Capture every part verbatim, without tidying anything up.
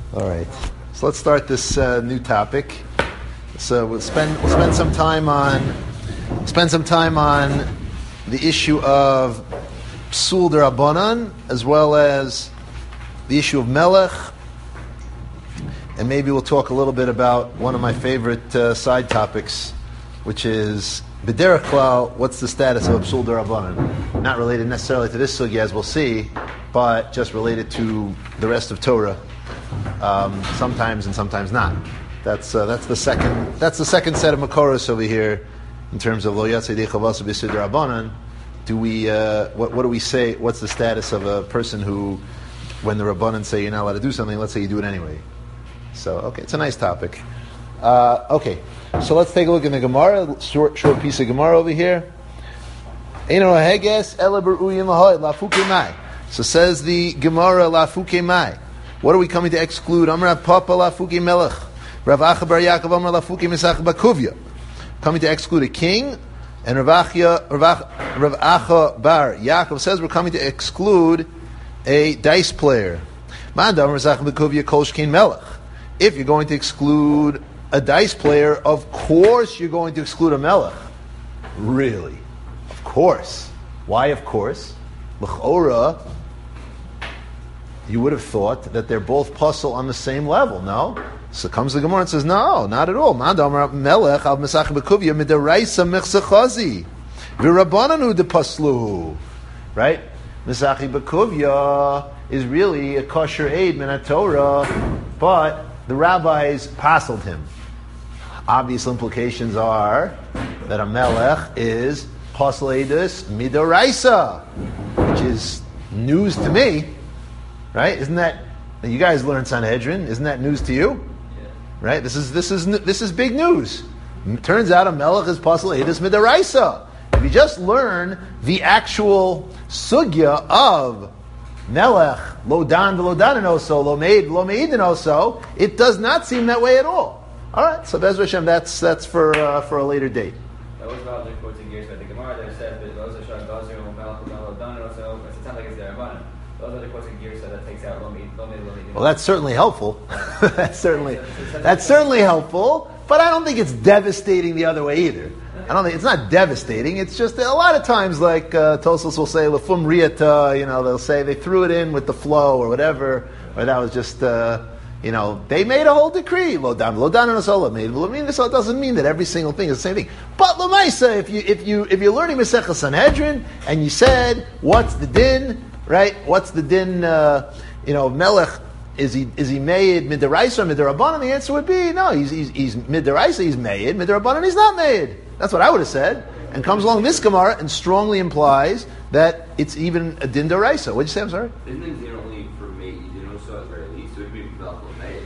All right. So let's start this uh, new topic. So we'll spend we'll spend some time on spend some time on the issue of Psul D'Rabbanan as well as the issue of Melech, and maybe we'll talk a little bit about one of my favorite uh, side topics, which is B'derech Klal. What's the status of Psul D'Rabbanan? Not related necessarily to this sugya, as we'll see, but just related to the rest of Torah. Um, sometimes and sometimes not. That's uh, that's the second that's the second set of makoros over here in terms of Lo Yatzei Yedei Chavasu B'Sid Rabbanan. Do we uh, what what do we say? What's the status of a person who, when the Rabbanan say you're not allowed to do something, let's say you do it anyway? So okay, it's a nice topic. Uh, okay, so let's take a look in the Gemara. Short short piece of Gemara over here. Eino hages ela beruyin lahoy lafuke mai. So says the Gemara lafuke mai. What are we coming to exclude? Amar Papa lafuki melech, Rav Acha bar Yaakov Amar lafuki misach bakuvya. Coming to exclude a king, and Rav Acha, Rav Acha bar Yaakov says we're coming to exclude a dice player. Man Amar misach bakuvya kol shkein melech. If you're going to exclude a dice player, of course you're going to exclude a melech. Really? Of course. Why? Of course. L'chora. You would have thought that they're both puzzle on the same level, no? So comes the Gemara and says, no, not at all. Melech al mesach bekuvya midaraisa mechsechazi v'rabbananu depasluhu. Right? Mesachi bekuvya is really a kosher aid min Torah, but the rabbis puzzled him. Obvious implications are that a melech is pasal edus midaraisa, which is news to me. Right? Isn't that, you guys learned Sanhedrin? Isn't that news to you? Yeah. Right? This is this is this is big news. It turns out a melech is pasal edus midaraisa. If you just learn the actual sugya of melech lo dan lo daninoso lo meid lo meidinoso, it does not seem that way at all. All right. So Be'ez Hashem, that's that's for uh, for a later date. That was about the quoting years by the Gemara that said that those are shot gazer or melech lo daninoso. It sounds like it's the Rabbanan. Those are the quoting gears, so that takes out lo meid lo meid lo meid. Well, that's certainly helpful. that's certainly that's certainly helpful, but I don't think it's devastating the other way either. I don't think it's not devastating. It's just a lot of times, like uh, Tosfos will say lefum riata, you know, they'll say they threw it in with the flow or whatever, or that was just, uh, you know, they made a whole decree. Lo dan lo dan and lo made lo mean. So it doesn't mean that every single thing is the same thing. But lemaisa, if you if you if you're learning Masechah Sanhedrin and you said what's the din. Right? What's the din? Uh, you know, melech is he is he made midaraisa or midarabanan? The answer would be no. He's he's, he's midaraisa. He's made midarabanan. He's not made. That's what I would have said. And comes along this Gemara and strongly implies that it's even a din daraisa. What'd you say? I'm sorry. Isn't it din only for made? You know, so at very least, so it'd be about made.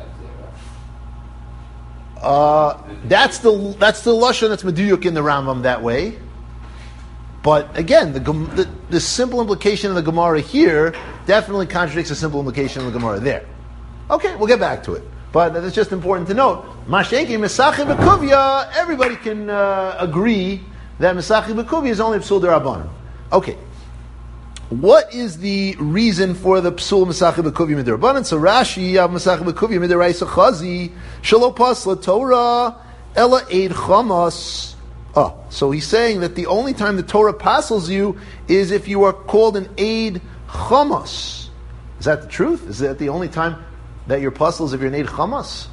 Uh, that's the that's the lashon that's meduyuk in the Rambam that way. But again, the, the the simple implication of the Gemara here definitely contradicts the simple implication of the Gemara there. Okay, we'll get back to it. But it's just important to note, Mash'eki Mesachi B'Kuvya, everybody can uh, agree that Mesachi B'Kuvya is only Psul D'Rabbanan. Okay. What is the reason for the Psul Mesachi B'Kuvya Mid'Rabbanan? So Rashi, Mesachi B'Kuvya Mid'Raisa Chazi, Shelo Pasla Torah, Ela Eid Chamas. Oh, so he's saying that the only time the Torah passes you is if you are called an Eid Chamas. Is that the truth? Is that the only time that you're puzzles if you're an Eid Chamas?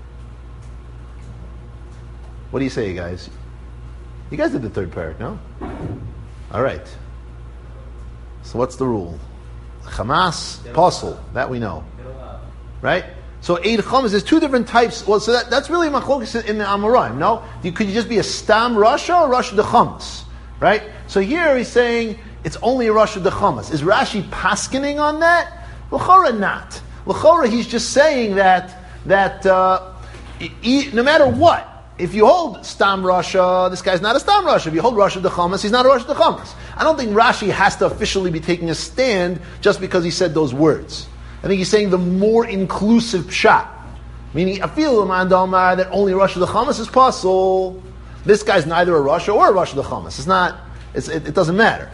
What do you say, you guys? You guys did the third parak, no? All right. So what's the rule? Chamas, puzzle, that we know. Right? So Eid Chamas, there's two different types. Well, so that, that's really machlokes in the Amoraim. No, you, could you just be a stam Rasha or Rasha de Chamas? Right. So here he's saying it's only a Rasha de Chamas. Is Rashi paskening on that? L'chora not. L'chora he's just saying that that uh, e, no matter what, if you hold stam Rasha, this guy's not a stam Rasha. If you hold Rasha de Chamas, he's not a Rasha de Chamas. I don't think Rashi has to officially be taking a stand just because he said those words. I think he's saying the more inclusive pshat. Meaning, I feel that only Rasha the Chamas is possible. This guy's neither a Rasha or a Rasha the Chamas. It's not, it's, it, it doesn't matter.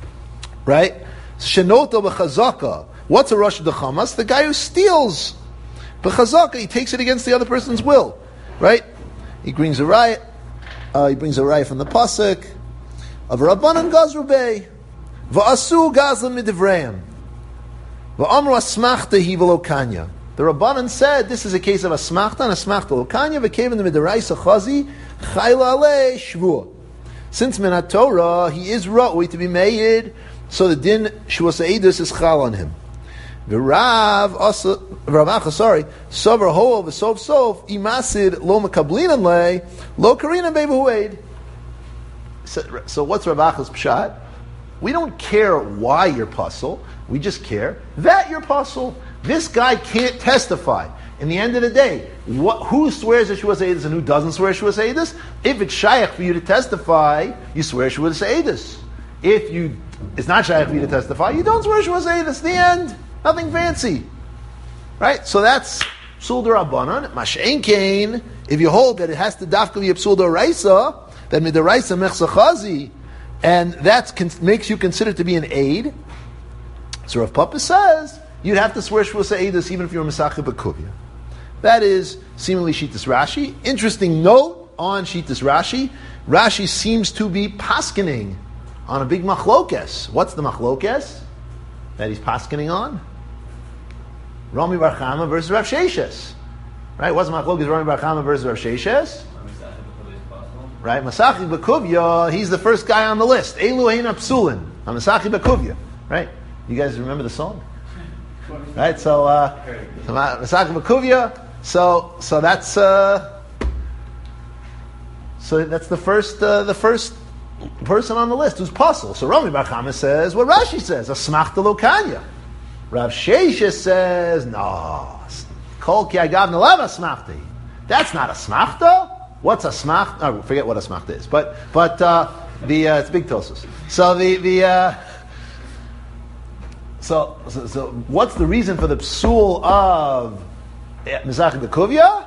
Right? Shenota b'chazaka. What's a Rasha the Chamas? The guy who steals But chazaka, he takes it against the other person's will, right? He brings a riot. Uh, he brings a riot from the pasuk of Rabbanan Gazru Bey, va'asu gazla midivreim, va'amru asmachta hi v'lo kanya. The Rabbanan said this is a case of asmachta and asmachta lo kanya v'keven the midiraisa chazi chayla alei shvua. Since minat Torah he is ra'ui to be made, so the din shvus eidus is chal on him. V'rav also Rav Acha, sorry, sover ho v'sof sof imasid lo mekablinan le lo karina bebehued. So, so what's Rav Acha's pshat? We don't care why you're puzzle. We just care that you're puzzle. This guy can't testify. In the end of the day, what, who swears that Shvuas Eidus and who doesn't swear Shvuas Eidus? If it's shaykh for you to testify, you swear Shvuas Eidus. If you it's not shaykh for you to testify, you don't swear Shvuas Eidus. The end. Nothing fancy. Right? So that's Psul D'Rabbanan. Mashein Kain, if you hold that it has to dafka be a Psul D'Oraisa, that Mid'Oraisa Mechsa Chazi, and that con- makes you considered to be an aid. So Rav Papa says, you'd have to swear Shvuas Eidus even if you're a Mesacheh B'Kuvya. That is seemingly Shittas Rashi. Interesting note on Shittas Rashi. Rashi seems to be paskening on a big machlokes. What's the machlokes that he's paskening on? Rami Bar Chama versus Rav Sheshes. Right? What's the machlokes? Rami Bar Chama versus Rav Sheshes. Right? Masacheh B'Kuvya, he's the first guy on the list. Elu Ein Apsulin. Masacheh B'Kuvya. Right? You guys remember the song? Right? So, uh, Masacheh B'Kuvya. So, so that's uh, so that's the first uh, the first person on the list who's puzzle. So Rami Bar Chama says what Rashi says, asmachta lo kanya. Rav Sheshes says no, kol ki agav nelav asmachta. That's not asmachta. What's asmachta? Oh, forget what asmachta is. But but uh, the uh, it's big tosos. So the the uh, so, so so what's the reason for the psul of Mizrach B'Kuvya?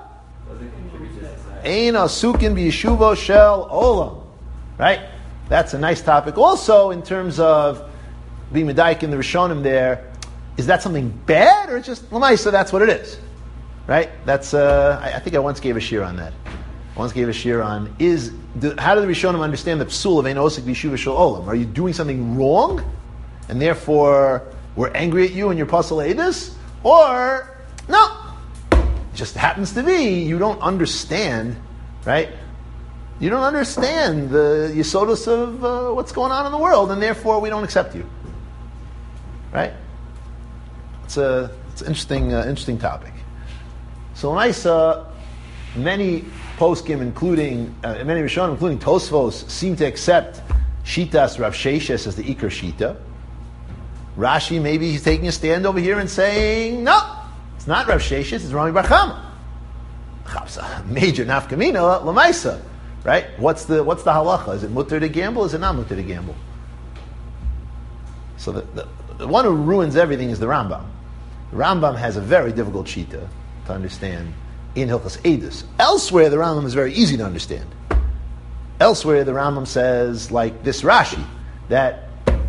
Ein asukin b'yeshuvo shel olam. Right? That's a nice topic. Also, in terms of being medayik in the Rishonim there, is that something bad or just l'maisa? That's what it is. Right? That's. Uh, I, I think I once gave a shir on that. I once gave a shir on is the, how do the Rishonim understand the psul of ein osik b'yeshuvo shel olam? Are you doing something wrong, and therefore we're angry at you and you're pasal edus, or no? Just happens to be you don't understand, right? You don't understand the yesodus of uh, what's going on in the world, and therefore we don't accept you, right? It's a it's an interesting uh, interesting topic. So Maisa, many poskim, including uh, many Rishonim, including Tosfos, seem to accept Shitas Rav Sheshes as the Iker Shita. Rashi, maybe he's taking a stand over here and saying no. It's not Rav Sheshes, it's Rami Bar Chama. Major nafkamina l'maisa, right? What's the what's the halacha? Is it mutter to gamble? Is it not mutter to gamble? So the, the, the one who ruins everything is the Rambam. The Rambam has a very difficult shita to understand in Hilchos Eidus. Elsewhere, the Rambam is very easy to understand. Elsewhere, the Rambam says, like this Rashi, that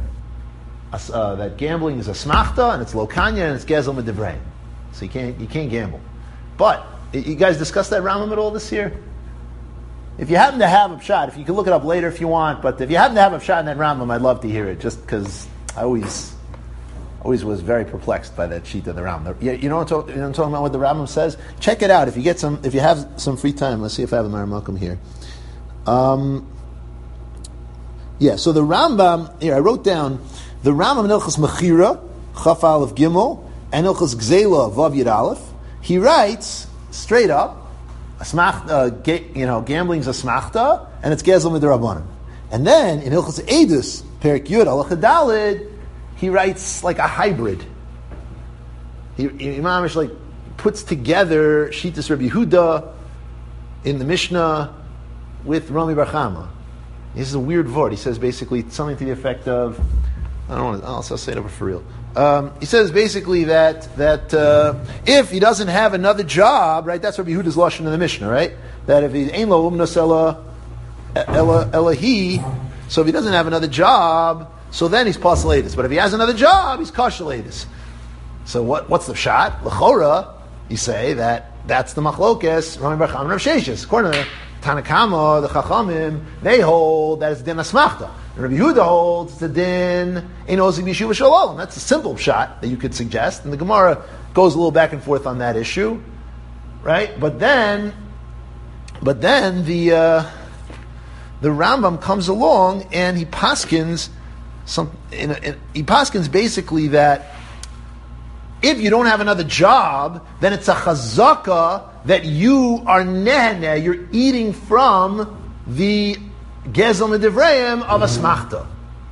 uh, that gambling is a smachta and it's lokanya and it's gezel medivrein. So you can't you can't gamble. But you guys discussed that Rambam at all this year? If you happen to have a pshat, if you can look it up later if you want, but if you happen to have a pshat in that Rambam, I'd love to hear it, just because I always always was very perplexed by that sheet of the Rambam. You, you know what I'm talking, you know what I'm talking about? What the Rambam says? Check it out if you get some. If you have some free time, let's see if I have a Mar Malcolm here. Um, yeah. So the Rambam here, I wrote down the Rambam in Ilchos Mechira, Chaf Aleph Gimel, and Ilchos Gzela Vav Yud Aleph. He writes straight up, smach, uh, ga, you know, gambling's a smachta, and it's gezel midrabanan. And then in Hilchos Eidus, Perek Yud Halacha Daled, he writes like a hybrid. He, Imamish like puts together Shitas Rabbi Yehuda in the Mishnah with Rami Bar Chama. This is a weird word. He says basically something to the effect of, I don't want to, I'll say it over for real. Um, he says basically that that uh, if he doesn't have another job, right? That's Rabbi Yehuda's lashon in the Mishnah, right? That if he ain't lo umnos ela ela elahi, so if he doesn't have another job, so then he's pasalatus. But if he has another job, he's kashalatus. So what? What's the shot? L'chora, you say that that's the machlokes, Rami Bar Chama and Rav Sheshes. According to Tanakama, the Chachamim, they hold that it's din asmachta. Rabbi Yehuda holds it's a din ein ozik b'yeshuva shel olam. That's a simple shot that you could suggest, and the Gemara goes a little back and forth on that issue, right? But then, but then the uh, the Rambam comes along and he paskins some. In, in, he paskins basically that if you don't have another job, then it's a chazaka that you are nehene, you're eating from the gezel medivreim of a smachta.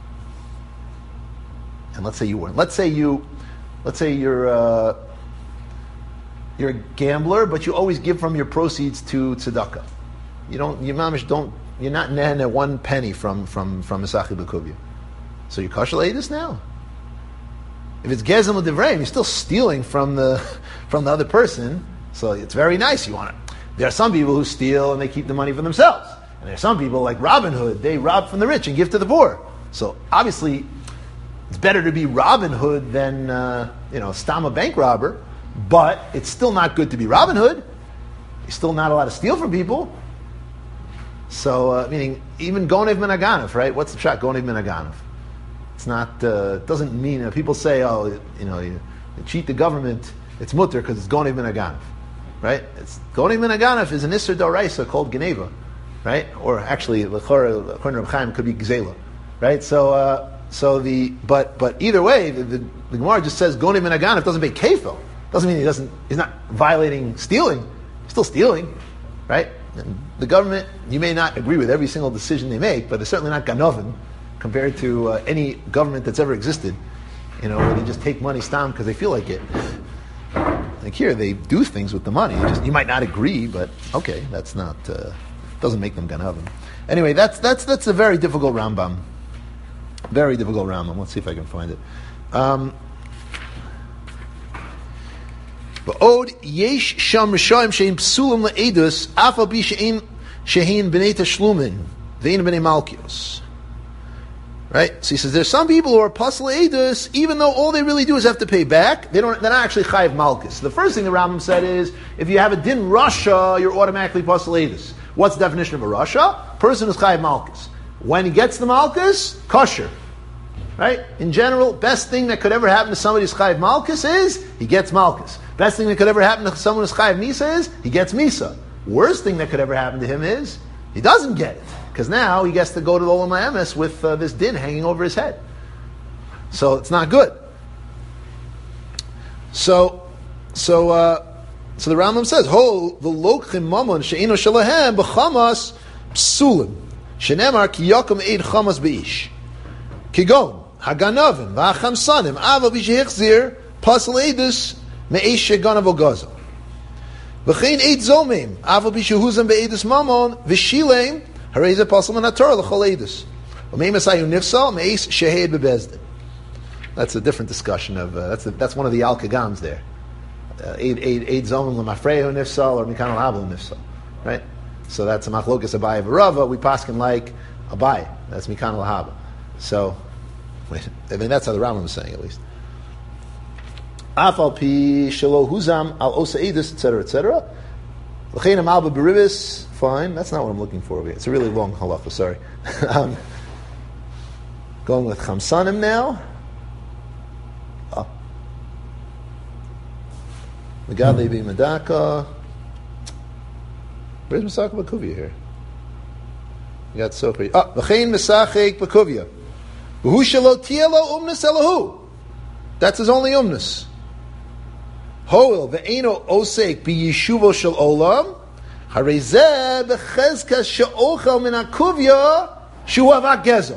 And let's say you weren't. Let's say you, let's say you're uh, you're a gambler, but you always give from your proceeds to tzedakah. You don't, you mamish don't, you're not nehene one penny from from from Mesachi B'Kuvya. So you kosher this now. If it's gezel medivreim, you're still stealing from the from the other person. So it's very nice. You want it. There are some people who steal and they keep the money for themselves, and there are some people like Robin Hood. They rob from the rich and give to the poor. So obviously, it's better to be Robin Hood than uh, you know stam a bank robber. But it's still not good to be Robin Hood. You're still not allowed to steal from people. So uh, meaning even Gonev min Haganov, right? What's the shot? Gonev min Haganov. It's not. Uh, doesn't mean uh, people say, oh, you know, you, you cheat the government. It's mutter because it's Gonev min Haganov. Right? It's Gonev min Haganov is an Isser Doraisa called Geneva, right? Or actually, L'chora, according to Reb Chaim, could be Gzela, right? So, uh, so the but but either way, the, the, the Gemara just says Gonev min Haganov doesn't make kefil. Doesn't mean he doesn't. He's not violating stealing. He's still stealing, right? And the government, you may not agree with every single decision they make, but they're certainly not Ganovin compared to uh, any government that's ever existed. You know, where they just take money stam because they feel like it. Like here, they do things with the money. You, just, you might not agree, but okay, that's not uh, doesn't make them Ganavim. Anyway, that's that's that's a very difficult Rambam. Very difficult Rambam. Let's see if I can find it. Um, Ba'od yesh sham rishayim shein psulim le'edus afal bi shein shein b'nei tashlumin ve'in b'nei malkios. Right? So he says there's some people who are pasal edus, even though all they really do is have to pay back. They don't. They're not actually chayiv malchus. The first thing the Rambam said is if you have a din rasha, you're automatically pasal edus. What's the definition of a rasha? Person who's chayiv malchus. When he gets the malchus, kosher. Right? In general, best thing that could ever happen to somebody who's chayiv malchus is he gets malchus. Best thing that could ever happen to someone who's chayiv misa is he gets misa. Worst thing that could ever happen to him is he doesn't get it. Because now he gets to go to the Olam HaEmes with uh, this din hanging over his head. So it's not good. So, so, uh, so the Rambam says, "Ho v'lochim mamon she'ino shalahem b'chamas psulim shenemar ki yakum eid chamas beish kigon haganavim v'achamsanim ava b'shehechzir pasal edus me'esh sheganav ogazo v'chein eid zomim ava b'shehuzam be'edus mamon v'shilem." That's a different discussion of uh, that's a, that's one of the al kagams there. Eid eid eid zomim lemafrehu nifsal or mikan al nifsal, right? So that's a machlokas Abai v'Rava. We paskin like Abai. That's mikan al. So, wait, I mean that's how the Rambam is saying at least. Afal pi shelo huzam al osa edus et cetera et cetera. L'chein alba beribis. Fine, that's not what I'm looking for. It's a really long halacha, sorry. um, going with Chamsanim now. Oh. Megadli bi Medaka. Where's Mesachek B'Kuvya here? You got Sofer. Ah, V'chein Mesachek B'Kuvya. V'hu shelo tielo umnus elahu. That's his only umnus. Hoil ve'eno osek bi yeshuvo shel olam. Harezeh bechezkas she'ochel min hakuvya shu avak gezel.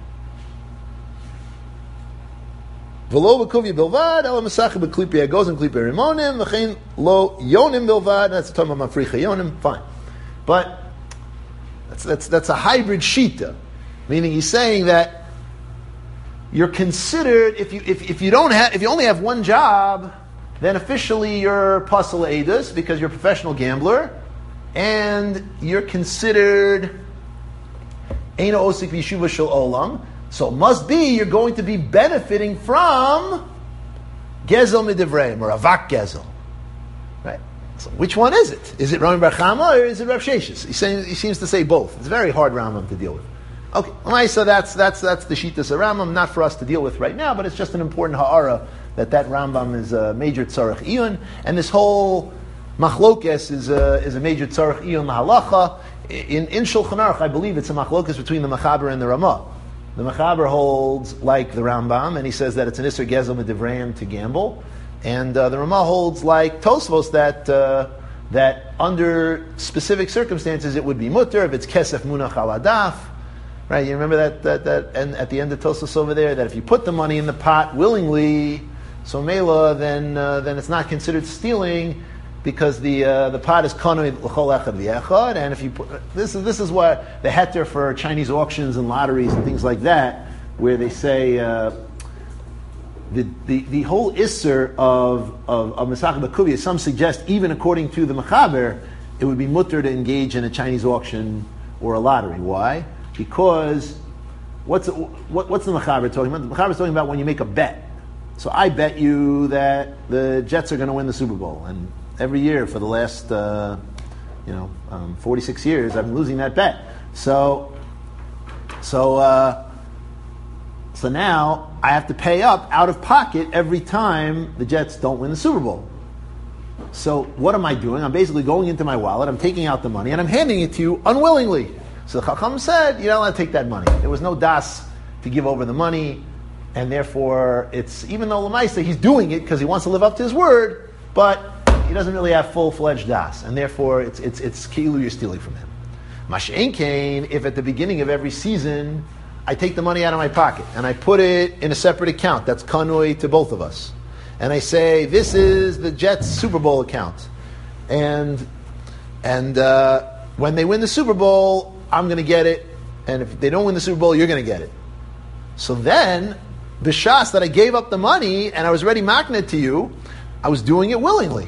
V'lo b'kuvya bilvad, ela mesachek b'klipei agozim klipei rimonim, v'chein lo yonim bilvad. That's the term of mafricha yonim. Fine, but that's that's that's a hybrid shita, meaning he's saying that you're considered if you if if you don't have if you only have one job, then officially you're pasal edus because you're a professional gambler. And you're considered Eino Osik Yeshuva Shel Olam. So it must be you're going to be benefiting from Gezel Midivreim or Avak Gezel. Right? So which one is it? Is it Rami Bar Chama or is it Rav Sheshes? He, saying, he seems to say both. It's a very hard Rambam to deal with. Okay, so that's that's that's the Shitas of Rambam, not for us to deal with right now, but it's just an important ha'ara that that Rambam is a major tzarech iyun, and this whole machlokes is a, is a major tzarech iyun lahalacha. In, in Shulchan Aruch, I believe it's a machlokes between the Mechaber and the Ramah. The Mechaber holds like the Rambam, and he says that it's an Isser Gezel Medivreim to gamble. And uh, the Ramah holds like Tosfos that uh, that under specific circumstances it would be mutter if it's kesef munach al adaf, right? You remember that that that and at the end of Tosfos over there that if you put the money in the pot willingly, so mela, then uh, then it's not considered stealing because the uh, the pot is kanoi l'chol echad v'echad, and if you put this is this is what the heter for Chinese auctions and lotteries and things like that, where they say. Uh, The, the, the whole isser of of, of Masach Bakuvia, some suggest even according to the Mechaber, it would be mutter to engage in a Chinese auction or a lottery. Why? Because what's what, what's the Mechaber talking about? The Mechaber is talking about when you make a bet. So I bet you that the Jets are going to win the Super Bowl, and every year for the last uh, you know um, forty-six years, I've been losing that bet. So so. Uh, So now I have to pay up out of pocket every time the Jets don't win the Super Bowl. So what am I doing? I'm basically going into my wallet, I'm taking out the money, and I'm handing it to you unwillingly. So the Chacham said, you're not allowed to take that money. There was no das to give over the money, and therefore it's, even though Lamaisa, he's doing it because he wants to live up to his word, but he doesn't really have full-fledged das, and therefore it's it's it's kilu, you're stealing from him. Mash'en kain, if at the beginning of every season I take the money out of my pocket and I put it in a separate account that's kanoi to both of us. And I say, this is the Jets Super Bowl account. And and uh, when they win the Super Bowl, I'm going to get it. And if they don't win the Super Bowl, you're going to get it. So then, the shas that I gave up the money and I was ready magnet to you, I was doing it willingly.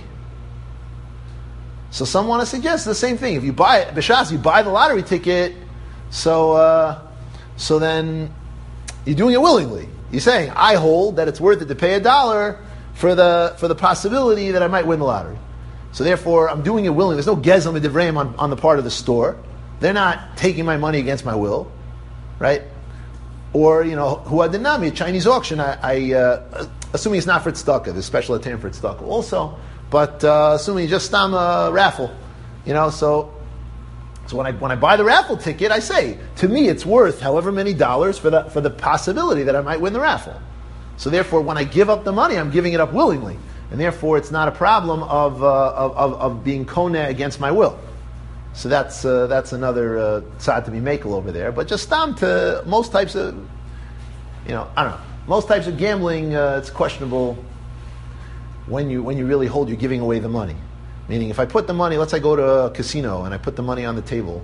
So some want to suggest the same thing. If you buy it, b'shas, you buy the lottery ticket, so... Uh, So then, you're doing it willingly. You're saying, I hold that it's worth it to pay a dollar for the for the possibility that I might win the lottery. So therefore, I'm doing it willingly. There's no gezel medivreim on, on the part of the store. They're not taking my money against my will, right? Or, you know, huadinami, a Chinese auction, I, I uh, assuming it's not for tzedakah, there's special attempt for tzedakah also, but uh, assuming just stam a raffle, you know, so... So when I when I buy the raffle ticket, I say, to me it's worth however many dollars for the for the possibility that I might win the raffle. So therefore, when I give up the money, I'm giving it up willingly, and therefore it's not a problem of uh, of, of of being kona against my will. So that's uh, that's another uh, tzad to be makel over there. But just stam to most types of, you know, I don't know, most types of gambling, uh, it's questionable when you when you really hold you're giving away the money. Meaning, if I put the money, let's say I go to a casino and I put the money on the table.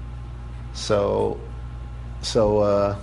So, so uh,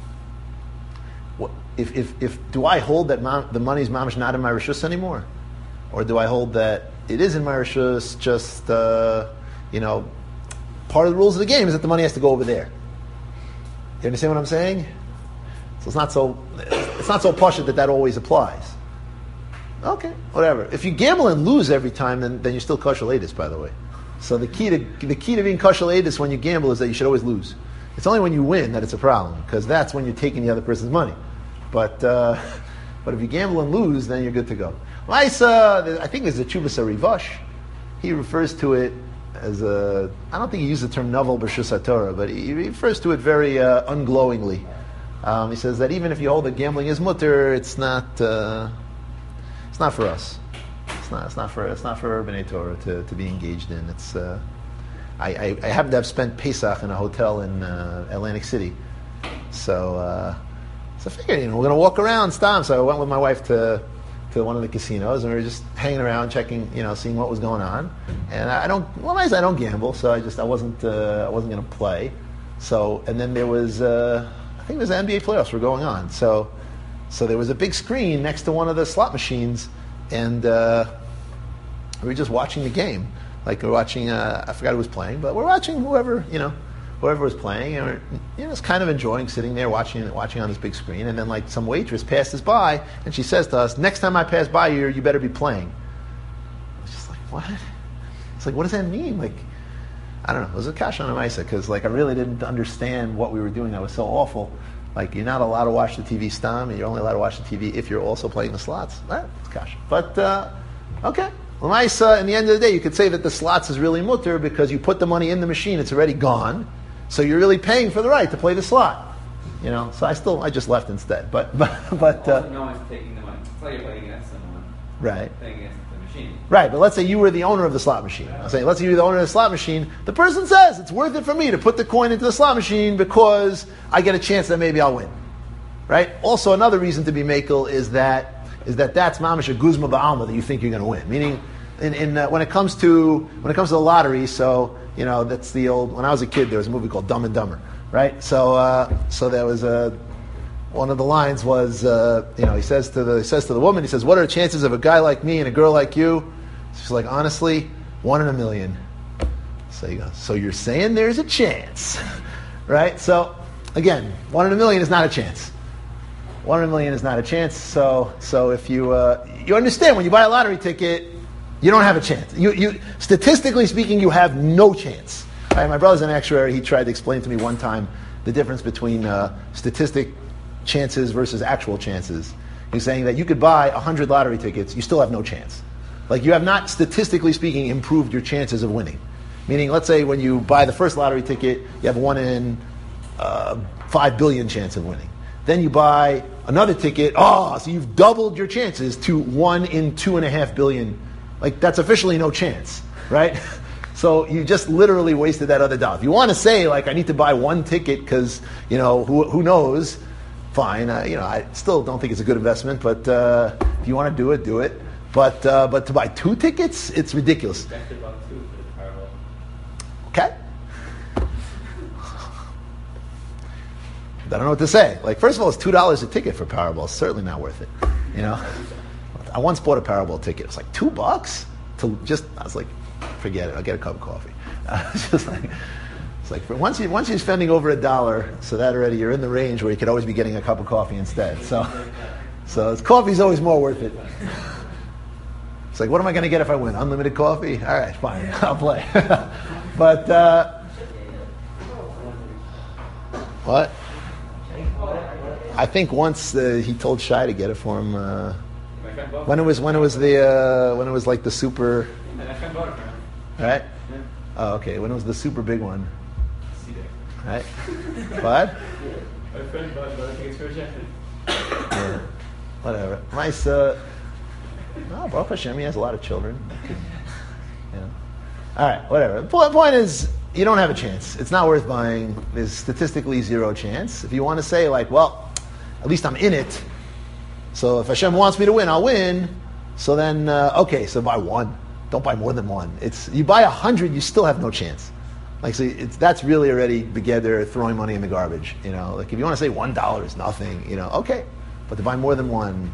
what, if if if do I hold that mom, the money's mamish not in my rishus anymore, or do I hold that it is in my rishus? Just uh, you know, part of the rules of the game is that the money has to go over there. You understand what I'm saying? So it's not so it's not so pashut that that always applies. Okay, whatever. If you gamble and lose every time, then, then you're still kosher ladis, by the way. So the key to the key to being kosher ladis when you gamble is that you should always lose. It's only when you win that it's a problem, because that's when you're taking the other person's money. But uh, but if you gamble and lose, then you're good to go. Maisa, I think there's a Chubas Rivash. He refers to it as a, I don't think he used the term novel b'shus haTorah, but he refers to it very uh, unglowingly. Um, he says that even if you hold that gambling is mutter, it's not... Uh, It's not for us. It's not. It's not for. It's not for B'nai Torah to, to be engaged in. It's. Uh, I, I I happen to have spent Pesach in a hotel in uh, Atlantic City, so uh, so I figured, you know, we're going to walk around, stam. So I went with my wife to to one of the casinos, and we were just hanging around, checking, you know, seeing what was going on. And I don't. Well, I don't gamble, so I just I wasn't uh, I wasn't going to play. So and then there was uh, I think there's N B A playoffs were going on. So. So there was a big screen next to one of the slot machines, and uh, we were just watching the game. Like we we're watching, uh, I forgot who was playing, but we're watching whoever, you know, whoever was playing, and we're, you know, just kind of enjoying sitting there watching watching on this big screen. And then like some waitress passes by, and she says to us, "Next time I pass by you, you better be playing." It's just like, what? It's like, what does that mean? Like, I don't know. It was a kash on a maisa because, like, I really didn't understand what we were doing. That was so awful. Like, you're not allowed to watch the T V stam, and you're only allowed to watch the T V if you're also playing the slots. Right? It's kash. But uh, okay. Maisa, in the end of the day, you could say that the slots is really mutter because you put the money in the machine; it's already gone. So you're really paying for the right to play the slot. You know. So I still, I just left instead. But but but. Uh, also, no one's taking the money. It's like you're playing against someone. Right. Playing against the machine. Right, but let's say you were the owner of the slot machine. I'm saying, let's say you're the owner of the slot machine. The person says it's worth it for me to put the coin into the slot machine because I get a chance that maybe I'll win. Right. Also, another reason to be makel is that is that that's mamish a guzma ba'alma that you think you're going to win. Meaning, in, in uh, when it comes to when it comes to the lottery, so you know that's the old. When I was a kid, there was a movie called Dumb and Dumber. Right. So uh, so there was a. One of the lines was, uh, you know, he says to the he says to the woman, he says, "What are the chances of a guy like me and a girl like you?" She's like, "Honestly, one in a million." So you go, so you're saying there's a chance, right? So again, one in a million is not a chance. One in a million is not a chance. So so if you uh, you understand when you buy a lottery ticket, you don't have a chance. You you statistically speaking, you have no chance. Right? My brother's an actuary. He tried to explain to me one time the difference between uh, statistic chances versus actual chances. He's saying that you could buy one hundred lottery tickets, you still have no chance. Like, you have not, statistically speaking, improved your chances of winning. Meaning, let's say when you buy the first lottery ticket, you have one in uh, five billion chance of winning. Then you buy another ticket, oh, so you've doubled your chances to one in two and a half billion. Like, that's officially no chance, right? So you just literally wasted that other dollar. If you want to say, like, I need to buy one ticket because, you know, who, who knows, fine. Uh, you know, I still don't think it's a good investment, but uh, if you want to do it, do it. But uh, but to buy two tickets, it's ridiculous. Okay. I don't know what to say. Like, first of all, it's two dollars a ticket for Powerball. It's certainly not worth it. You know, I once bought a Powerball ticket. It was like two bucks to just. I was like, forget it. I'll get a cup of coffee. Uh, it's just like. It's like for once you once you're spending over a dollar, so that already you're in the range where you could always be getting a cup of coffee instead. So, so it's, coffee's always more worth it. It's like, what am I going to get if I win? Unlimited coffee? All right, fine, I'll play. But uh, what? I think once uh, he told Shai to get it for him uh, when it was when it was the uh, when it was like the super, right? Oh, okay. When it was the super big one. Right? What? My friend bought it, I think it's for Hashem. Yeah. Whatever. Nice. Uh, oh, Baruch Hashem, he has a lot of children. Could, you know. All right, whatever. The point, point is, you don't have a chance. It's not worth buying. There's statistically zero chance. If you want to say, like, well, at least I'm in it. So if Hashem wants me to win, I'll win. So then, uh, okay, so buy one. Don't buy more than one. It's you buy a hundred, you still have no chance. Like, so it's that's really already together throwing money in the garbage. You know, like if you want to say one dollar is nothing, you know, okay, but to buy more than one,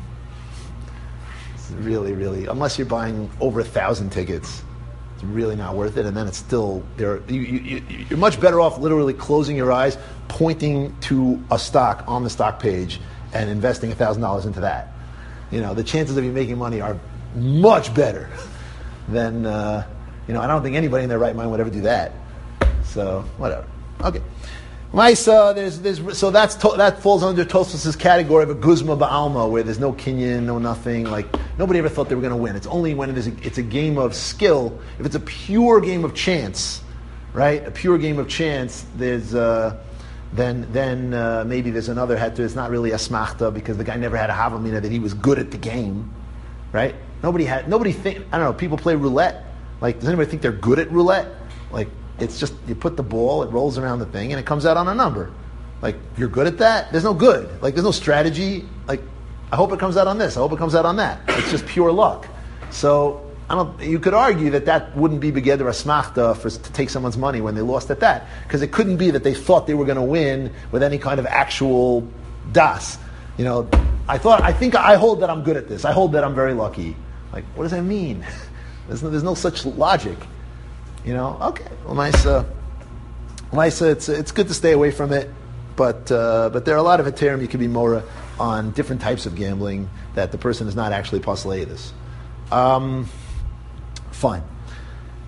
it's really, really, unless you're buying over a thousand tickets, it's really not worth it. And then it's still there. You, you, you're much better off literally closing your eyes, pointing to a stock on the stock page, and investing a thousand dollars into that. You know, the chances of you making money are much better than uh, you know. I don't think anybody in their right mind would ever do that. So whatever. Okay. Maisa, there's there's so that's to, that falls under Tosfos' category of a guzma ba'alma, where there's no kinyan, no nothing. Like nobody ever thought they were going to win. It's only when it is a, it's a game of skill. If it's a pure game of chance, right? A pure game of chance. There's uh, then then uh, maybe there's another heter. It's not really a smachta because the guy never had a havamina that he was good at the game, right? Nobody had nobody think. I don't know. People play roulette. Like, does anybody think they're good at roulette? Like. It's just, you put the ball, it rolls around the thing, and it comes out on a number. Like, you're good at that? There's no good. Like, there's no strategy. Like, I hope it comes out on this. I hope it comes out on that. It's just pure luck. So, I don't. You could argue that that wouldn't be begeder asmachta for to take someone's money when they lost at that. Because it couldn't be that they thought they were going to win with any kind of actual das. You know, I thought, I think I hold that I'm good at this. I hold that I'm very lucky. Like, what does that mean? There's no, there's no such logic. You know, okay. Well, nice. Uh, nice. Uh, it's it's good to stay away from it, but uh, but there are a lot of heterim you can be more on different types of gambling that the person is not actually paslei this. Um, fine.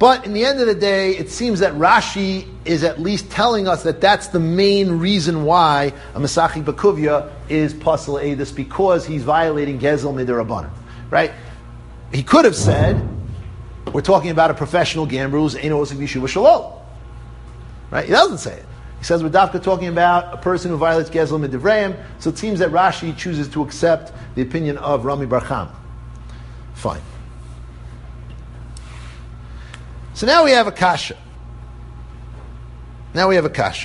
But in the end of the day, it seems that Rashi is at least telling us that that's the main reason why a Mesachik Bakuvya is Pasal Eidus, because he's violating Gezel Midirabanan. Right? He could have said, we're talking about a professional gambler who's Eino Osik Yeshuva Shalom. Right? He doesn't say it. He says we're dafka talking about a person who violates Gezel Midivrayim, so it seems that Rashi chooses to accept the opinion of Rami Bar Chama. Fine. So now we have a kasha. Now we have a kasha.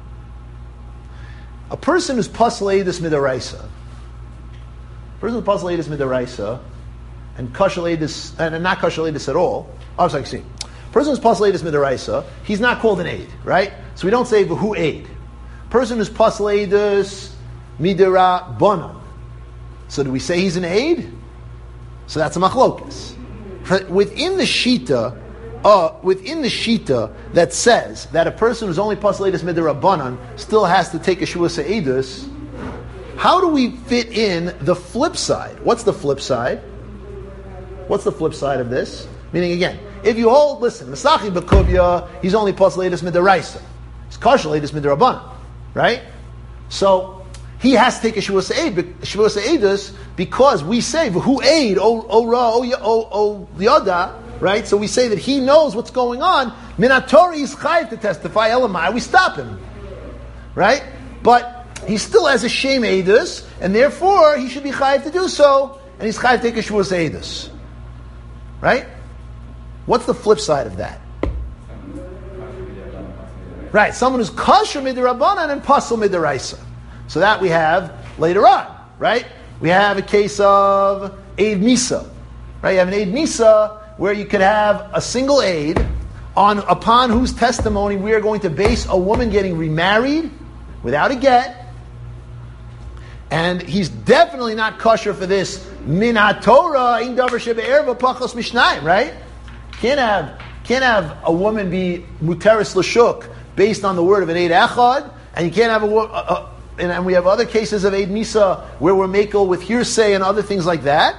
A person who's pasal eidus midaraisa, a person who's pasal eidus midaraisa, and kashal eidus, and not kashal eidus at all. Oh, I'm sorry, see. A person who's pasal eidus midaraisa, he's not called an aid, right? So we don't say v'hu aid. Person who's pasal eidus midara bonan. So do we say he's an aid? So that's a machlokas. Within the shita. Uh, within the shita that says that a person who's only pasal eidus midirabanan still has to take a shua se'edus, how do we fit in the flip side? What's the flip side? What's the flip side of this? Meaning again, if you hold, listen, Mesachi Bakuvya, he's only pasal eidus midiraisa. He's kashal eidus midirabanan, right? So he has to take a shua se'edus because we say v'hu aid o o ra o o yada. Right? So we say that he knows what's going on. Minatori is chayiv to testify. Elamai, we stop him. Right? But he still has a shame eidus, and therefore he should be chayiv to do so, and he's chayiv to take a shuas eidus. Right? What's the flip side of that? Right? Someone who's kosher midirabanan and pasal midiraisa. So that we have later on. Right? We have a case of Eid Misa. Right? You have an Eid Misa where you could have a single aid on upon whose testimony we are going to base a woman getting remarried without a get, and he's definitely not kosher for this min haTorah in davar shebe'erva pachos mishnayim, right? Can't have can't have a woman be muteris l'shuk based on the word of an aid echad, and you can't have a, a, a and, and we have other cases of aid misa where we're makel with hearsay and other things like that.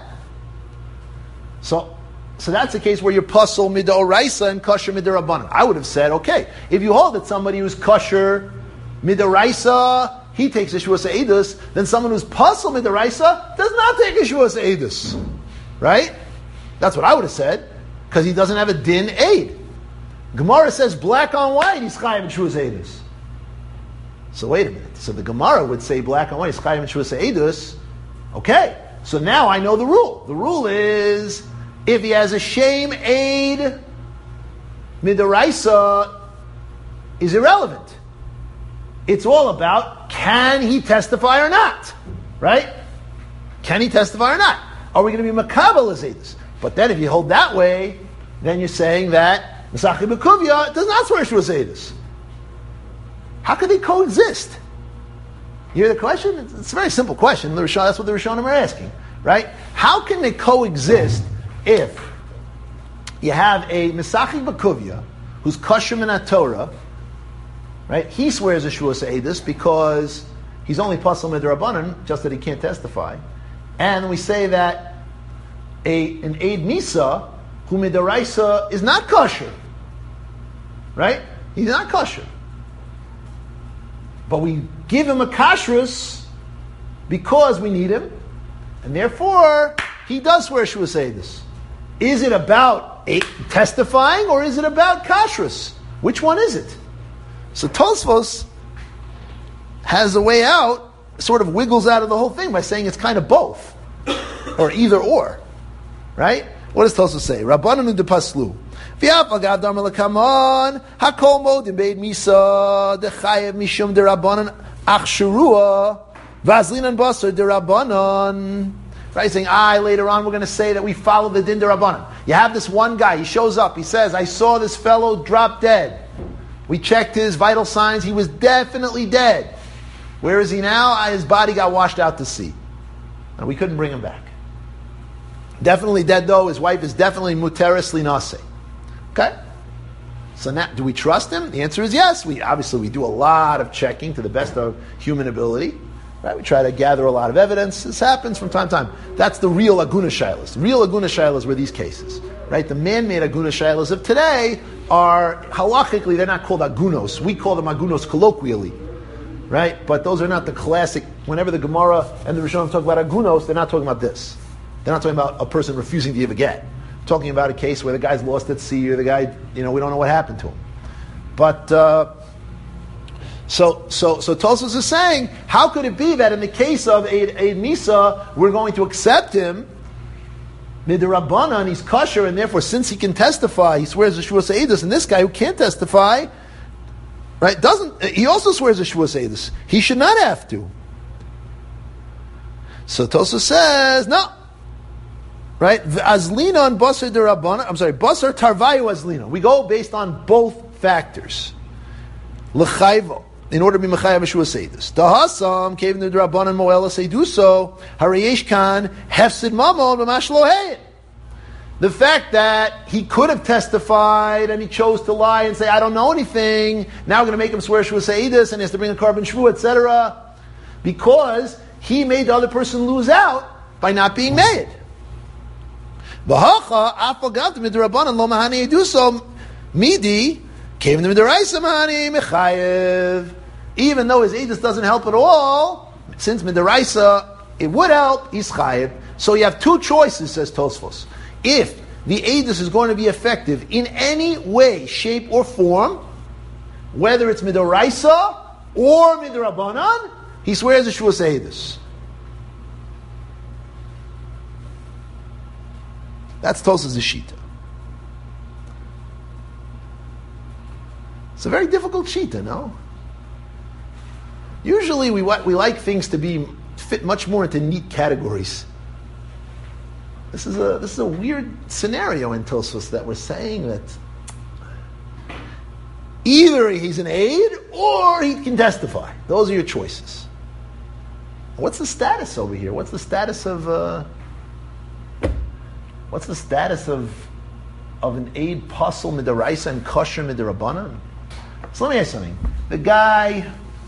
So. So that's the case where you're pasal midoraisa and kosher midirabanan. I would have said, okay, if you hold that somebody who's kosher midoraisa, he takes a shuas eidus, then someone who's pasal midoraisa does not take a shuas eidus. Right? That's what I would have said, because he doesn't have a din aid. Gemara says black on white, he's chayiv in shuas eidus. So wait a minute. So the Gemara would say black on white, he's chayiv in shuas eidus. Okay, so now I know the rule. The rule is, if he has a shame aid, midaraisa is irrelevant. It's all about, can he testify or not? Right? Can he testify or not? Are we going to be makabel as eidus? But then if you hold that way, then you're saying that Mesachi Bakuvya does not swear shuas eidus. How could they coexist? You hear the question? It's, it's a very simple question. The Rishonim, that's what the Rishonim are asking. Right? How can they coexist if you have a Mesachik Bakuvya who's kosher min haTorah, right? He swears a shuas eidus because he's only pasal midirabanan, just that he can't testify. And we say that a an aid misa who midaraisa is not kosher, right? He's not kosher, but we give him a kashrus because we need him, and therefore he does swear shuas eidus. Is it about a, testifying or is it about kashrus? Which one is it? So Tosfos has a way out, sort of wiggles out of the whole thing by saying it's kind of both, or either or, right? What does Tosfos say? Rabbanan de paslu. V'yafal gadam lekaman hakol modim beid misa dechayev mishum de rabbanan achshurua vazlinan basar de rabbanan. Right, saying, I, later on, we're going to say that we follow the din d'Rabbanan. You have this one guy, he shows up, he says, I saw this fellow drop dead. We checked his vital signs, he was definitely dead. Where is he now? His body got washed out to sea. And we couldn't bring him back. Definitely dead though, his wife is definitely muteris linase. Okay? So now, do we trust him? The answer is yes. We obviously we do a lot of checking to the best of human ability. Right? We try to gather a lot of evidence. This happens from time to time. That's the real Aguna Shailas. Real Aguna Shailas were these cases. right? The man-made aguna shaylas of today are, halachically, they're not called agunos. We call them agunos colloquially, right? But those are not the classic, whenever the Gemara and the Rishonim talk about agunos, they're not talking about this. They're not talking about a person refusing to give a get. They're talking about a case where the guy's lost at sea, or the guy, you know, we don't know what happened to him. But, uh, so, so, so Tosfos is saying, how could it be that in the case of Eid, Eid Misa, we're going to accept him, Midrabanan, he's kosher, and therefore, since he can testify, he swears a Shavuos Eidus, and this guy who can't testify, right, doesn't, he also swears a Shavuos Eidus. He should not have to. So Tosfos says, no. Right? Azlina on Basar Derabanan, I'm sorry, Basar Tarvayu Azlina. We go based on both factors. L'chayvo. In order to be Mechayah Meshua Seidus. Dahasam, Kevin the Drabanan Moela Seiduso, Harayesh Khan, Hefsid Mamon, Mamash Lohein. The fact that he could have testified and he chose to lie and say, I don't know anything, now we're going to make him swear Shua Seidus and he has to bring a carbon Shvu, et cetera. Because he made the other person lose out by not being made. V'hacha, Afagav, the Drabanan, Lo Mahani Eduso, Midi, Kevin the Midaraisa Mahani, Mechayev. Even though his edus doesn't help at all, since Midaraisa, it would help, he's chayev. So you have two choices, says Tosfos. If the edus is going to be effective in any way, shape, or form, whether it's Midaraisa or Midrabanan, he swears a Shavuos edus. That's Tosfos' shita. It's a very difficult shita, no? Usually we we like things to be fit much more into neat categories. This is a this is a weird scenario in Tosfos that we're saying that either he's an aid or he can testify. Those are your choices. What's the status over here? What's the status of uh, what's the status of of an aid pasul midaraisa and kosher midarabanan? So let me ask you something. The guy.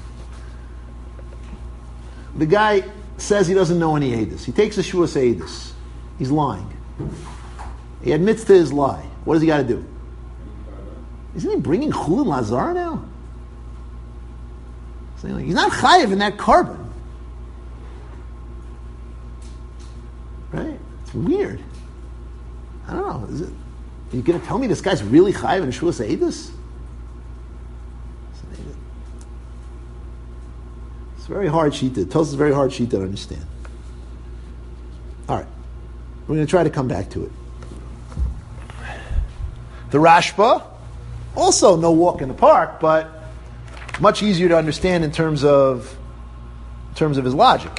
The guy says he doesn't know any Eidus. He takes a Shavuos Eidus. He's lying. He admits to his lie. What does he got to do? Isn't he bringing Chulin Lazar now? He's not chayiv in that carbon. Right? It's weird. I don't know. Is it? Are you going to tell me this guy's really chayiv in Shavuos Eidus? It's a very hard sheet to, Tosfos is a very hard sheet to understand. All right. We're going to try to come back to it. The Rashba, also no walk in the park, but much easier to understand in terms of, in terms of his logic.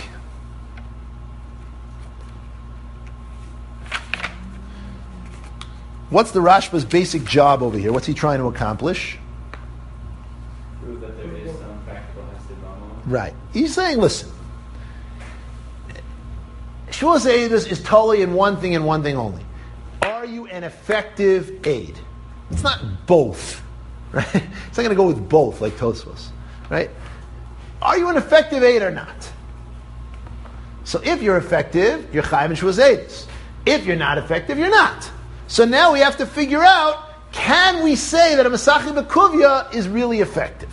What's the Rashba's basic job over here? What's he trying to accomplish? Prove that there is some practical Hesed Mamon. Right. He's saying, listen, Shavuos Eidus is totally in one thing and one thing only. Are you an effective aid? It's not both, right? It's not going to go with both like Tosfos, right? Are you an effective aid or not? So if you're effective, you're chayiv in Shavuos Eidus. If you're not effective, you're not. So now we have to figure out, can we say that a Masachim B'Kuvya is really effective?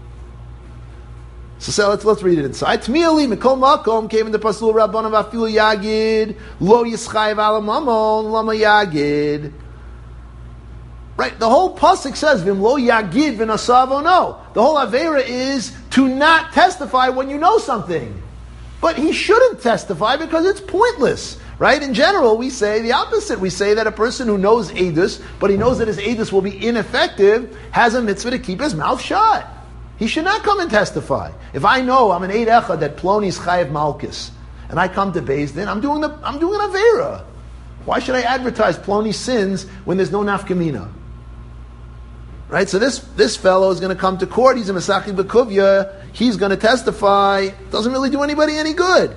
So, so let's let's read it inside. Tmieli Mikol Makom came in the Pasul Rabbanim Afilu Yagid Lo Yischayev Ala Mamon Lama Yagid. Right, the whole pasuk says Vim Lo Yagid V'Nasavo No. The whole avera is to not testify when you know something, but he shouldn't testify because it's pointless. Right? In general, we say the opposite. We say that a person who knows Eidus, but he knows that his Eidus will be ineffective, has a mitzvah to keep his mouth shut. He should not come and testify. If I know I'm an Eid Echad that Ploni's Chayev Malkus, and I come to Beis Din, I'm doing the I'm doing an Avera. Why should I advertise Ploni's sins when there's no nafkamina? Right? So this this fellow is going to come to court. He's a Masachim B'Kuvya. He's going to testify. Doesn't really do anybody any good.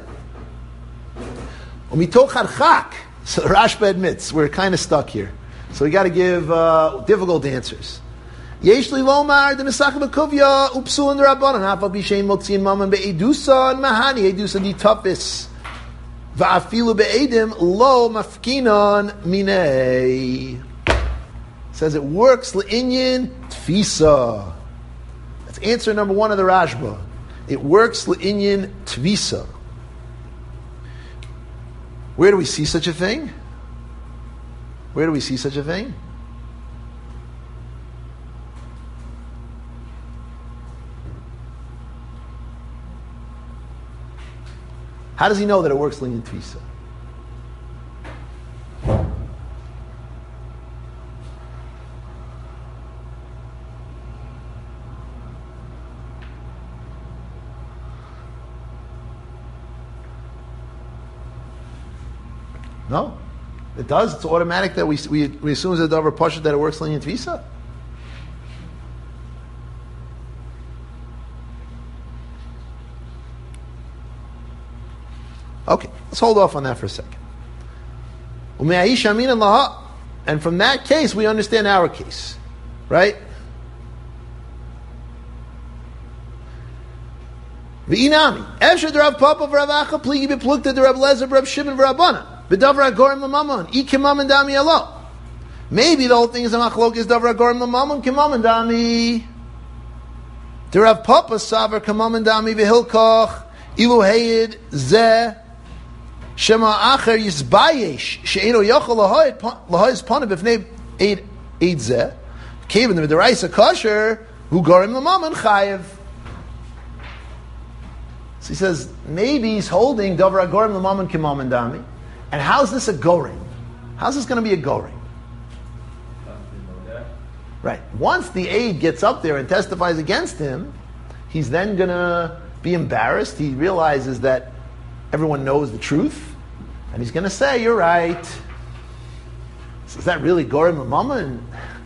So the Rashba admits we're kind of stuck here, so we got to give uh, difficult answers. Yesh li lomar the Masachim B'Kuvya upsul and Rabbanan hafal b'shein motziin maman be'edusa and mahani edusa di tafis. Va'afilu be'edim lo mafkinon minei. Says it works le'inyin tfisa. That's answer number one of the Rashba. It works le'inyin tvisa. Where do we see such a thing? Where do we see such a thing? How does he know that it works le'inyin tvisa? No, it does. It's automatic that we we, we assume as a davar pasha that it works le'inyin tvisa. Okay, let's hold off on that for a second. And from that case, we understand our case, right? V'inami, Efshad Rav Papa v'Rav Acha pligi beplukta d'Rav Lezer v'Rav Shimon v'Rabbana b'davar agorim l'mamon ikimam and dami alo. Maybe the whole thing is a machlok is davar agorim l'mamon kimam and dami. The Rav Papa savar kimam and dami v'hilkoch ilu heyid zeh shema acher yisbayesh she'eno yochel lahoyz panav b'fnei eid eid zeh kevin the deraisa kosher hu gorim l'mamon chayev. So he says, maybe he's holding Dover Agorim L'Mammon Kimam and Dami. And how's this a goring? How's this going to be a goring? Right. Once the aide gets up there and testifies against him, he's then going to be embarrassed. He realizes that everyone knows the truth. And he's going to say, you're right. So is that really Gorim L'Mammon?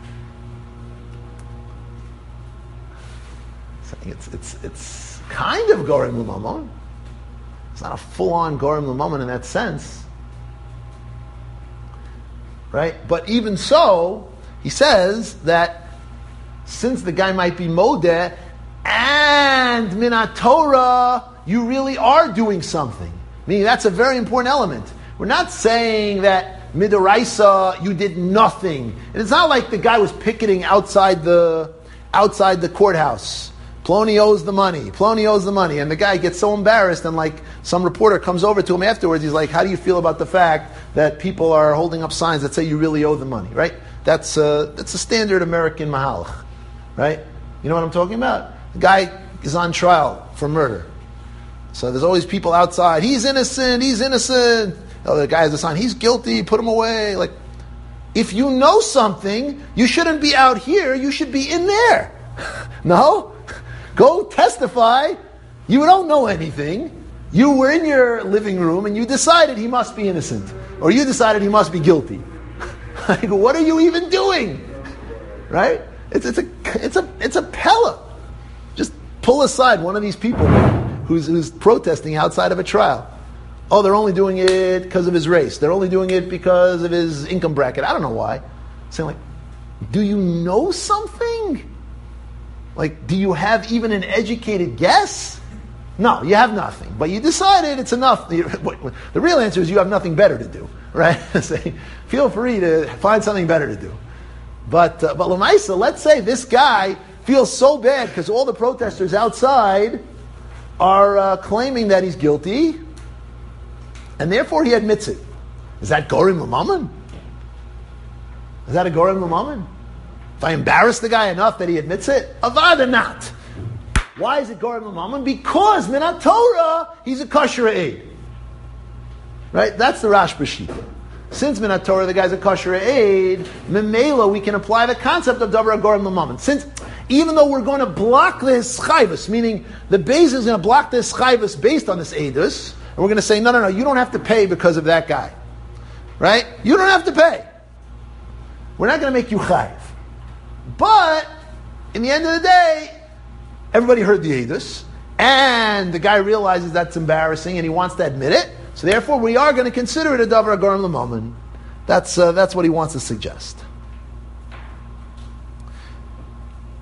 It's, it's, it's, kind of Gorim L'Mammon. It's not a full-on Gorim L'Mammon in that sense. Right? But even so, he says that since the guy might be Modeh and Minat Torah, you really are doing something. Meaning that's a very important element. We're not saying that Midoraisa, you did nothing. And it's not like the guy was picketing outside the outside the courthouse. Plony owes the money. Plony owes the money. And the guy gets so embarrassed, and like some reporter comes over to him afterwards, he's like, how do you feel about the fact that people are holding up signs that say you really owe the money, right? That's a, that's a standard American mahalach, right? You know what I'm talking about? The guy is on trial for murder. So there's always people outside, he's innocent, he's innocent. Oh, the guy has a sign, he's guilty, put him away. Like, if you know something, you shouldn't be out here, you should be in there. No? Go testify. You don't know anything. You were in your living room and you decided he must be innocent. Or you decided he must be guilty. Like, what are you even doing? Right? It's, it's a it's a it's a pella. Just pull aside one of these people who's who's protesting outside of a trial. Oh, they're only doing it because of his race. They're only doing it because of his income bracket. I don't know why. Saying like, do you know something? Like, do you have even an educated guess? No, you have nothing. But you decided it's enough. The real answer is you have nothing better to do, right? Say, feel free to find something better to do. But uh, but Lamaisa, let's say this guy feels so bad because all the protesters outside are uh, claiming that he's guilty, and therefore he admits it. Is that Gorim L'Mammon? Is that a Gorim L'Mammon? If I embarrass the guy enough that he admits it, avada not. Why is it Gorim L'Mammon? Because Minat Torah, he's a kosher aid. Right? That's the Rashba Shita. Since Minat Torah, the guy's a kosher aid, Memela, we can apply the concept of Davar Gorim L'Mammon. Since, even though we're going to block this chayvus, meaning the Beis is going to block this chayvus based on this aidus, and we're going to say, no, no, no, you don't have to pay because of that guy. Right? You don't have to pay. We're not going to make you chayv. But, in the end of the day, everybody heard the Eidos, and the guy realizes that's embarrassing, and he wants to admit it, so therefore we are going to consider it a Davar Agorim L'Mammon. That's, uh, that's what he wants to suggest.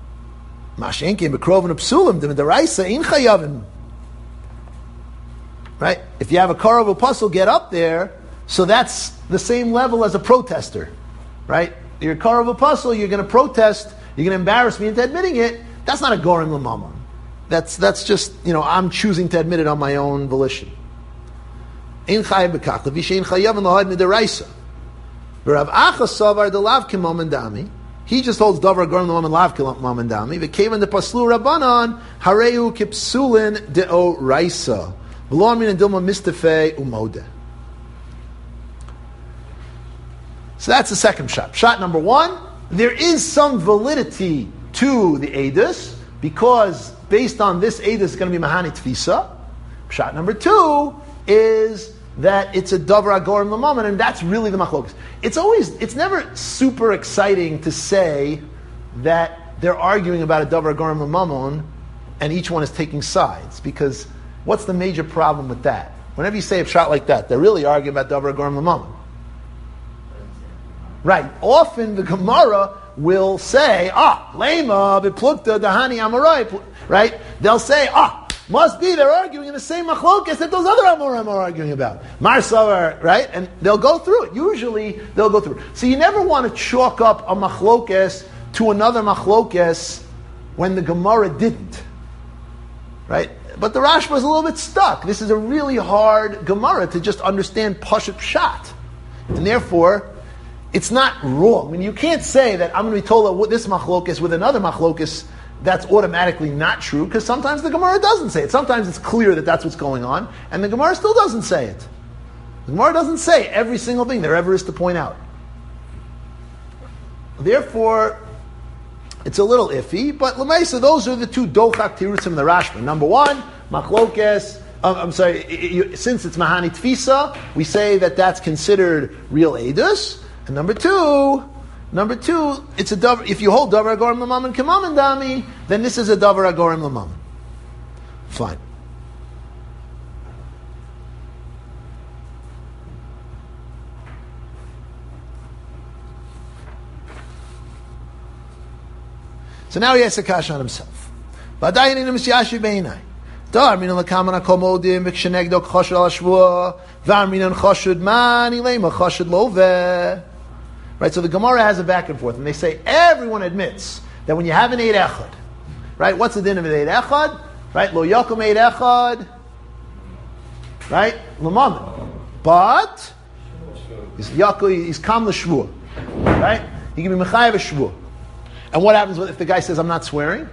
Mashenkin b'krovin psulim d'medaraisa in chayavim. right? If you have a Karav Apostle get up there, so that's the same level as a protester, right? You're a Karav Apostle, you're going to protest, you're going to embarrass me into admitting it. That's not a Gorim L'Mamon. That's that's just, you know, I'm choosing to admit it on my own volition. Ein chayav b'kach, levi she'ein chayav l'had midaraisa. V'Rav Acha savar delav k'mam dami. He just holds davar Gorim L'Mamon lav k'mam dami. V'kevan de paslu Rabbanan hareu kipsulin de'o raisa. V'lo min dilma mistafe umode. So that's the second shot. Shot number one, there is some validity to the Eidus, because based on this Eidus is going to be Mahani Tfisa. Shot number two is that it's a Davar Agorim L'Mamon, and that's really the Machlokas. It's always, it's never super exciting to say that they're arguing about a Davar Agorim L'Mamon, and each one is taking sides, because what's the major problem with that? Whenever you say a shot like that, they're really arguing about Davar Agorim L'Mamon. Right. Often the Gemara will say, ah, Lema, Beplukta, Dahani, Amorai, right? They'll say, ah, must be they're arguing in the same machlokas that those other Amorim are arguing about. Marsavar, right? And they'll go through it. Usually they'll go through it. So you never want to chalk up a machlokas to another machlokas when the Gemara didn't. Right? But the Rashba is a little bit stuck. This is a really hard Gemara to just understand Pashat Pshat. And therefore, it's not wrong. I mean, you can't say that I'm going to be told that this machlokas with another machlokas, that's automatically not true, because sometimes the Gemara doesn't say it. Sometimes it's clear that that's what's going on, and the Gemara still doesn't say it. The Gemara doesn't say every single thing there ever is to point out. Therefore, it's a little iffy, but Lemaisa, those are the two dochak tirutzim in the Rashba. Number one, machlokas, um, I'm sorry, it, it, since it's Mahani Tfisa, we say that that's considered real Eidus. And number two, number two, it's a davar. If you hold davar agorim l'mamon k'mamon dami, then this is a davar agorim l'mamon. Fine. So now he has a kash on himself. V'adayin inu misyashi beinai. Dar minan l'kaman akomodim v'kshenegdo chashud al hashvua v'ar minan chashud man ilema chashud loveh. Right, so the Gemara has a back and forth, and they say everyone admits that when you have an Eid Echad, right, what's the din of an Eid Echad? Right, Lo Yakum Eid Echad, right, L'Mamon. But, he's Yakum, he's Kam L'Shvua, right? He can be Mechayev a Shvua. And what happens if the guy says, I'm not swearing?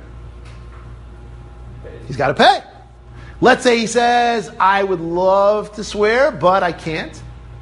He's got to pay. Let's say he says, I would love to swear, but I can't.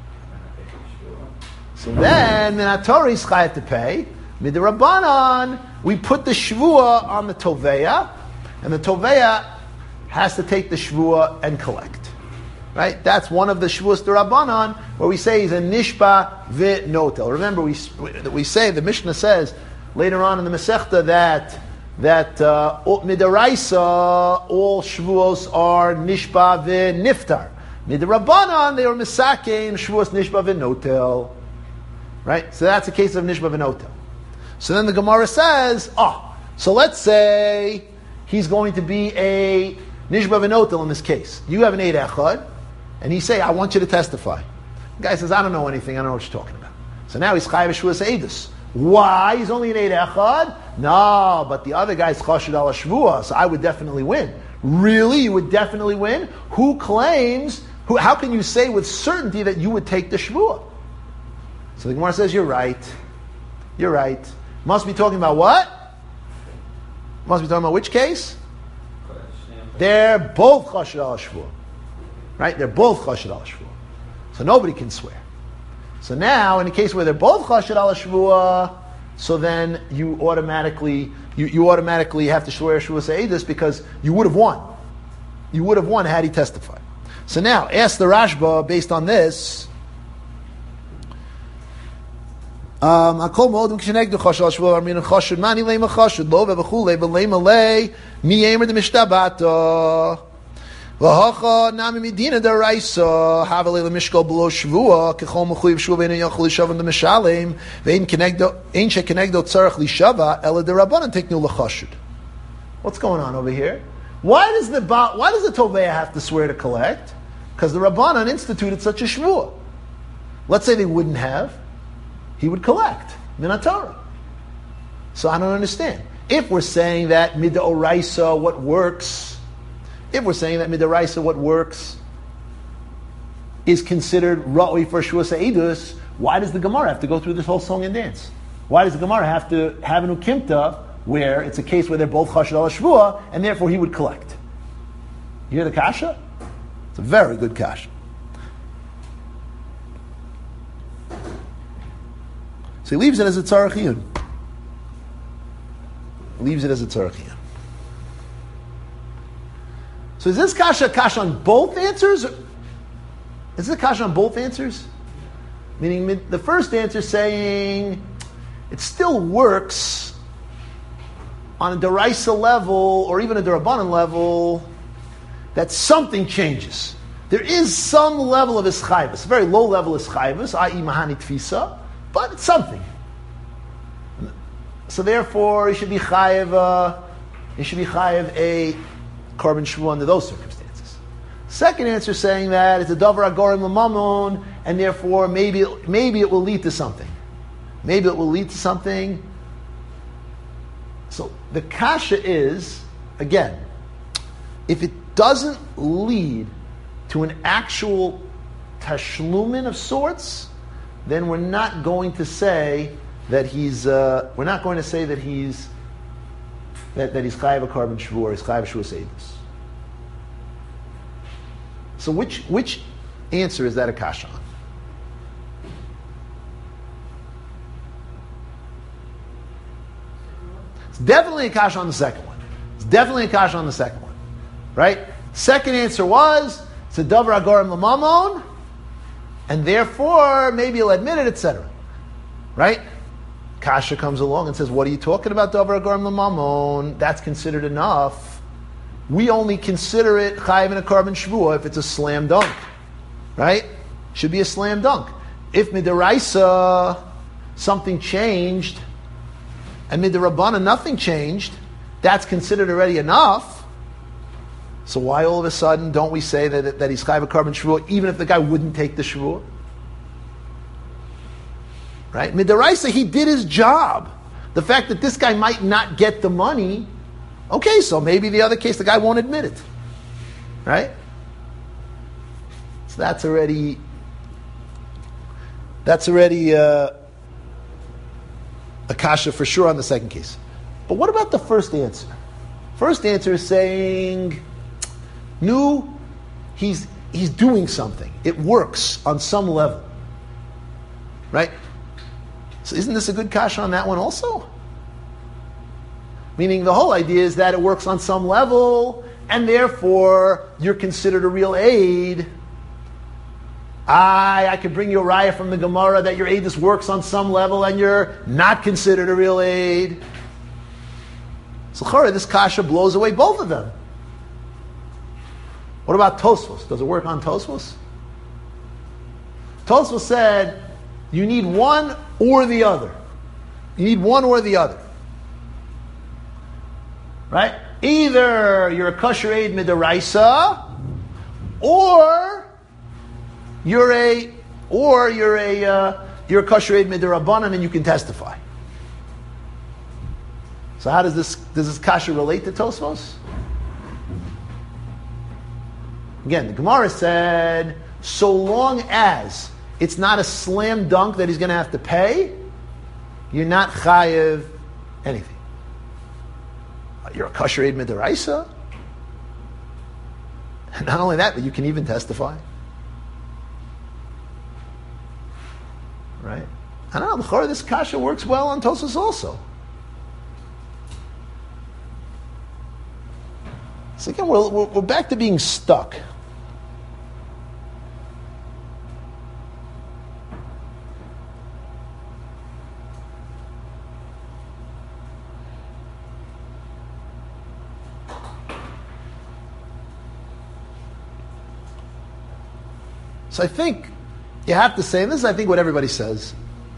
So then, Minatori is chayav to pay. Midrabanan, we put the shvua on the toveya, and the toveya has to take the shvua and collect. Right? That's one of the shvuas derabanan, where we say he's a nishba v'notel. Remember, we we say the Mishnah says later on in the Masechta that that uh, midaraisa all shvuos are nishba v'niftar. Midrabanan they were misakein shvuos nishba v'notel. Right? So that's a case of Nishba V'notel. So then the Gemara says, oh, so let's say he's going to be a Nishba V'notel in this case. You have an Eid Echad, and he say, I want you to testify. The guy says, I don't know anything, I don't know what you're talking about. So now he's Chayav Shvuas Eidus. Why? He's only an Eid Echad? No, but the other guy's Chashud Al Shvuah, so I would definitely win. Really? You would definitely win? Who claims, who? How can you say with certainty that you would take the Shvuah? So the Gemara says, you're right. You're right. Must be talking about what? Must be talking about which case? They're both Chashud al Shvuah. Right? They're both Chashud al Shvuah. So nobody can swear. So now, in the case where they're both Chashud al Shvuah, so then you automatically you, you automatically have to swear Shvuah Se'edus because you would have won. You would have won had he testified. So now, ask the Rashba based on this. Um, Akol mo'odim k'shenegdu chashul shvuah armin chashud mani leima chashud lo v'v'chulei v'leima lei mi yemer de mishtabato v'hacha nami midina deraisa havalei lemishkol below shvuah kechol mechuyev shvuah ve'ein yochel lishavan de mishalem ve'ein kenegdo ein shekenegdo tzarech lishava ela derabanan teknu l'chashud. What's going on over here? Why does the why does the Toveya have to swear to collect? because the Rabbanan instituted such a shvuah. Let's say they wouldn't have, he would collect min Torah. So I don't understand. If we're saying that midoraisa, what works, if we're saying that midoraisa, what works, is considered ra'oi for shvuah seidus, why does the Gemara have to go through this whole song and dance? Why does the Gemara have to have an ukimta where it's a case where they're both chashad al shvuah, and therefore he would collect? You hear the kasha? It's a very good kasha. So he leaves it as a tzarech iyun. Leaves it as a tzarech iyun. So is this kasha kasha on both answers? Is this a kasha on both answers? Meaning the first answer saying it still works on a deraisa level or even a derabanan level, that something changes. There is some level of ischayvus, a very low level of ischayvus, that is mahani tfisa, but it's something. So therefore, he should be chayev, uh, he should be chayev a korban shvuah under those circumstances. Second answer saying that it's a davar agorim l'mamun, and therefore maybe maybe it will lead to something. Maybe it will lead to something. So the kasha is, again, if it doesn't lead to an actual tashlumin of sorts, then we're not going to say that he's. Uh, we're not going to say that he's that, that he's chayav a korban shvuah or he's chayav shvuah seidus. So which which answer is that a kasha on? It's definitely a kasha on the second one. It's definitely a kasha on the second one. Right? Second answer was, it's a davar agorim l'mamon, and therefore maybe he'll admit it, et cetera. Right? Kasha comes along and says, what are you talking about, davar agorim l'mamon? That's considered enough. We only consider it chayiv in a korban shvuah if it's a slam dunk. Right? Should be a slam dunk. If midaraisa, something changed, and midarabana, nothing changed, that's considered already enough. So why all of a sudden don't we say that, that he's chayav a korban shvuah even if the guy wouldn't take the shvuah? Right? Midaraisa, he did his job. The fact that this guy might not get the money, okay, so maybe the other case the guy won't admit it. Right? So that's already that's already uh, a kasha for sure on the second case. But what about the first answer? First answer is saying, no, he's he's doing something. It works on some level. Right? So isn't this a good kasha on that one also? Meaning the whole idea is that it works on some level, and therefore you're considered a real aid. I, I could bring you a raya from the Gemara that your aidus works on some level and you're not considered a real aid. So chara, this kasha blows away both of them. What about Tosfos? Does it work on Tosfos? Tosfos said, you need one or the other. You need one or the other. Right? Either you're a kosher aid midaraisa, or you're a, or you're a, uh, you're a kosher aid midarabanan and you can testify. So how does this does this kasha relate to Tosfos? Again, the Gemara said, so long as it's not a slam dunk that he's going to have to pay, you're not chayiv anything. You're a kosher eid midaraisa. And not only that, but you can even testify. Right? I don't know, the chorah, this kasha works well on Tosfos also. So again, we're, we're, we're back to being stuck. So I think you have to say, and this is I think what everybody says,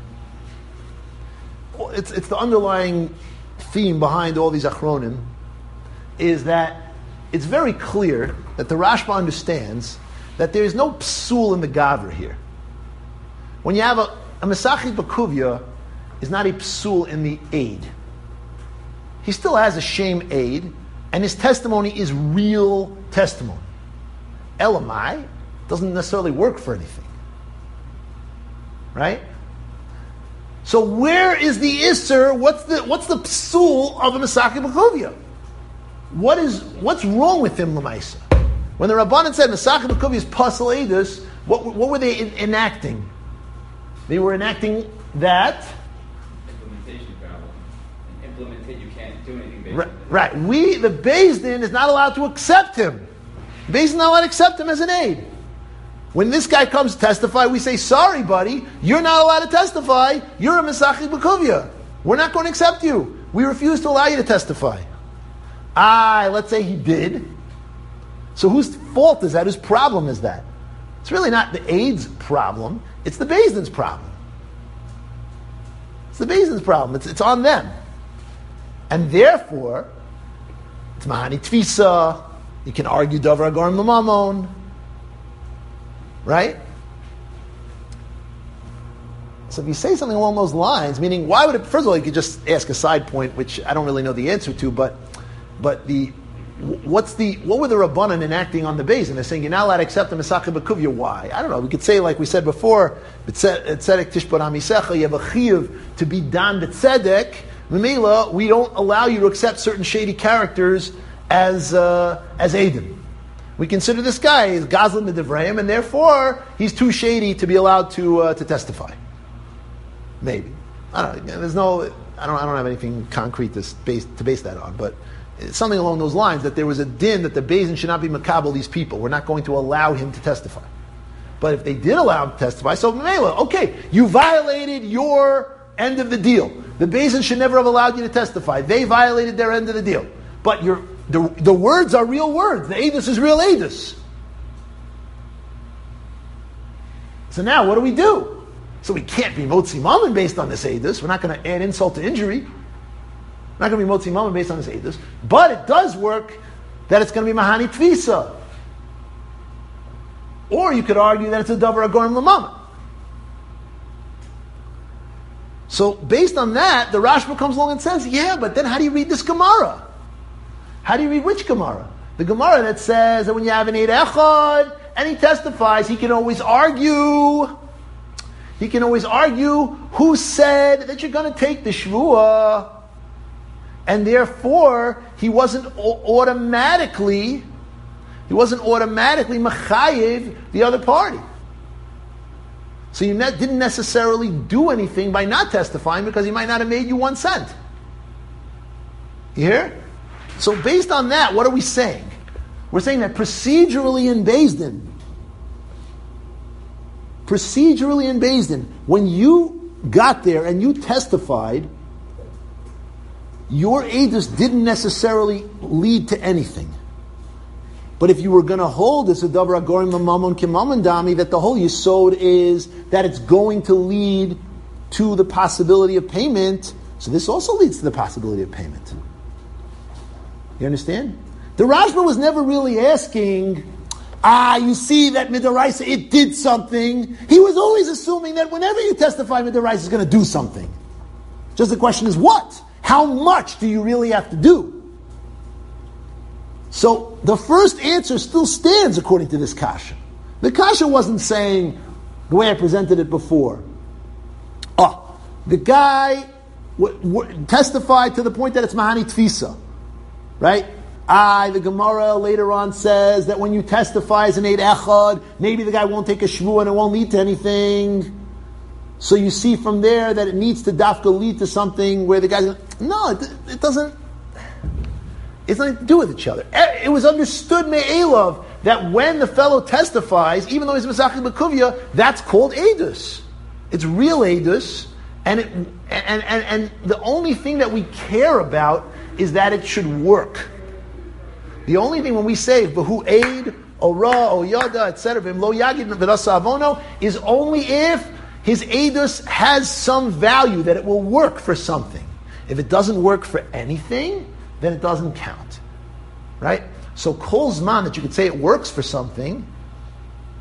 it's, it's the underlying theme behind all these achronim, is that it's very clear that the Rashba understands that there is no psul in the gavra here. When you have a, a Mesachik Bakuvya, is not a psul in the aid. He still has a shame aid, and his testimony is real testimony. Elamai doesn't necessarily work for anything. Right? So where is the Isser? What's the what's the psul of a Mesachik Bakuvya? What is what's wrong with him, Lamaisa? When the Rabbanan said Mesachik Bakuvya is Pasal Eidus, what what were they in, enacting? They were enacting that implementation problem. Implemented, you can't do anything based right, on it. right. We the Beis Din is not allowed to accept him. The Beis Din is not allowed to accept him as an aid. When this guy comes to testify, we say, sorry, buddy, you're not allowed to testify. You're a Mesachik Bakuvya. We're not going to accept you. We refuse to allow you to testify. Ah, let's say he did. So whose fault is that? Whose problem is that? It's really not the aid's problem. It's the Beis Din's problem. It's the Beis Din's problem. It's, it's on them. And therefore, it's Mahani Tfisa. You can argue Davar Agorim L'Mamon. Right? So if you say something along those lines, meaning why would it, first of all, you could just ask a side point, which I don't really know the answer to, but but the what's the what were the Rabbanan enacting on the Beis Din? They're saying you're not allowed to accept the Mesachik Bakuvya. Why? I don't know. We could say, like we said before, Tzedek Tishbar Amisecha, you have a chiyuv to be dan b'tzedek. Memela, we don't allow you to accept certain shady characters as uh, as Eidim. We consider this guy is Gazlan Midivrayim, and therefore he's too shady to be allowed to uh, to testify. Maybe I don't know. There's no. I don't. I don't have anything concrete to base to base that on, but it's something along those lines that there was a din that the Beis Din should not be makabel these people. We're not going to allow him to testify. But if they did allow him to testify, so Mela, okay, you violated your end of the deal. The Beis Din should never have allowed you to testify. They violated their end of the deal. But you're. The, the words are real words. The Eidus is real Eidus. So now, what do we do? So we can't be Motzi Mammon based on this Eidus. We're not going to add insult to injury. We're not going to be Motzi Mammon based on this Eidus. But it does work that it's going to be Mahani Tvisa. Or you could argue that it's a Davar Agorim L'Mammon. So based on that, the Rashba comes along and says, yeah, but then how do you read this Gemara? How do you read which Gemara? The Gemara that says that when you have an Eid Echad and he testifies, he can always argue. He can always argue who said that you're going to take the Shvuah. And therefore, he wasn't automatically, he wasn't automatically Machayev the other party. So you ne- didn't necessarily do anything by not testifying because he might not have made you one cent. You hear? So based on that, what are we saying? We're saying that procedurally in Beis Din, procedurally in Beis Din, when you got there and you testified, your edus didn't necessarily lead to anything. But if you were going to hold this a davar agorim l'mamon k'mamon dami, that the whole yisod is that it's going to lead to the possibility of payment, so this also leads to the possibility of payment. You understand? The Rashba was never really asking, ah, you see that Midaraisa, it did something. He was always assuming that whenever you testify, Midaraisa is going to do something. Just the question is what? How much do you really have to do? So the first answer still stands according to this kasha. The kasha wasn't saying the way I presented it before. Oh, the guy w- w- testified to the point that it's Mahani Tfisa. Right? I, the Gemara later on says that when you testify as an Eid Echad, maybe the guy won't take a shvu and it won't lead to anything. So you see from there that it needs to dafka lead to something where the guy's no, it, it doesn't. It's nothing to do with each other. It was understood me'elav that when the fellow testifies, even though he's Mesachik Bakuvya, that's called Eidus. It's real Eidus, and it and, and and the only thing that we care about is that it should work. The only thing when we say v'hu aid, ora, o yada, et cetera, v'im lo yagid v'dasa avono, is only if his eidus has some value that it will work for something. If it doesn't work for anything, then it doesn't count, right? So kol zman that you could say it works for something,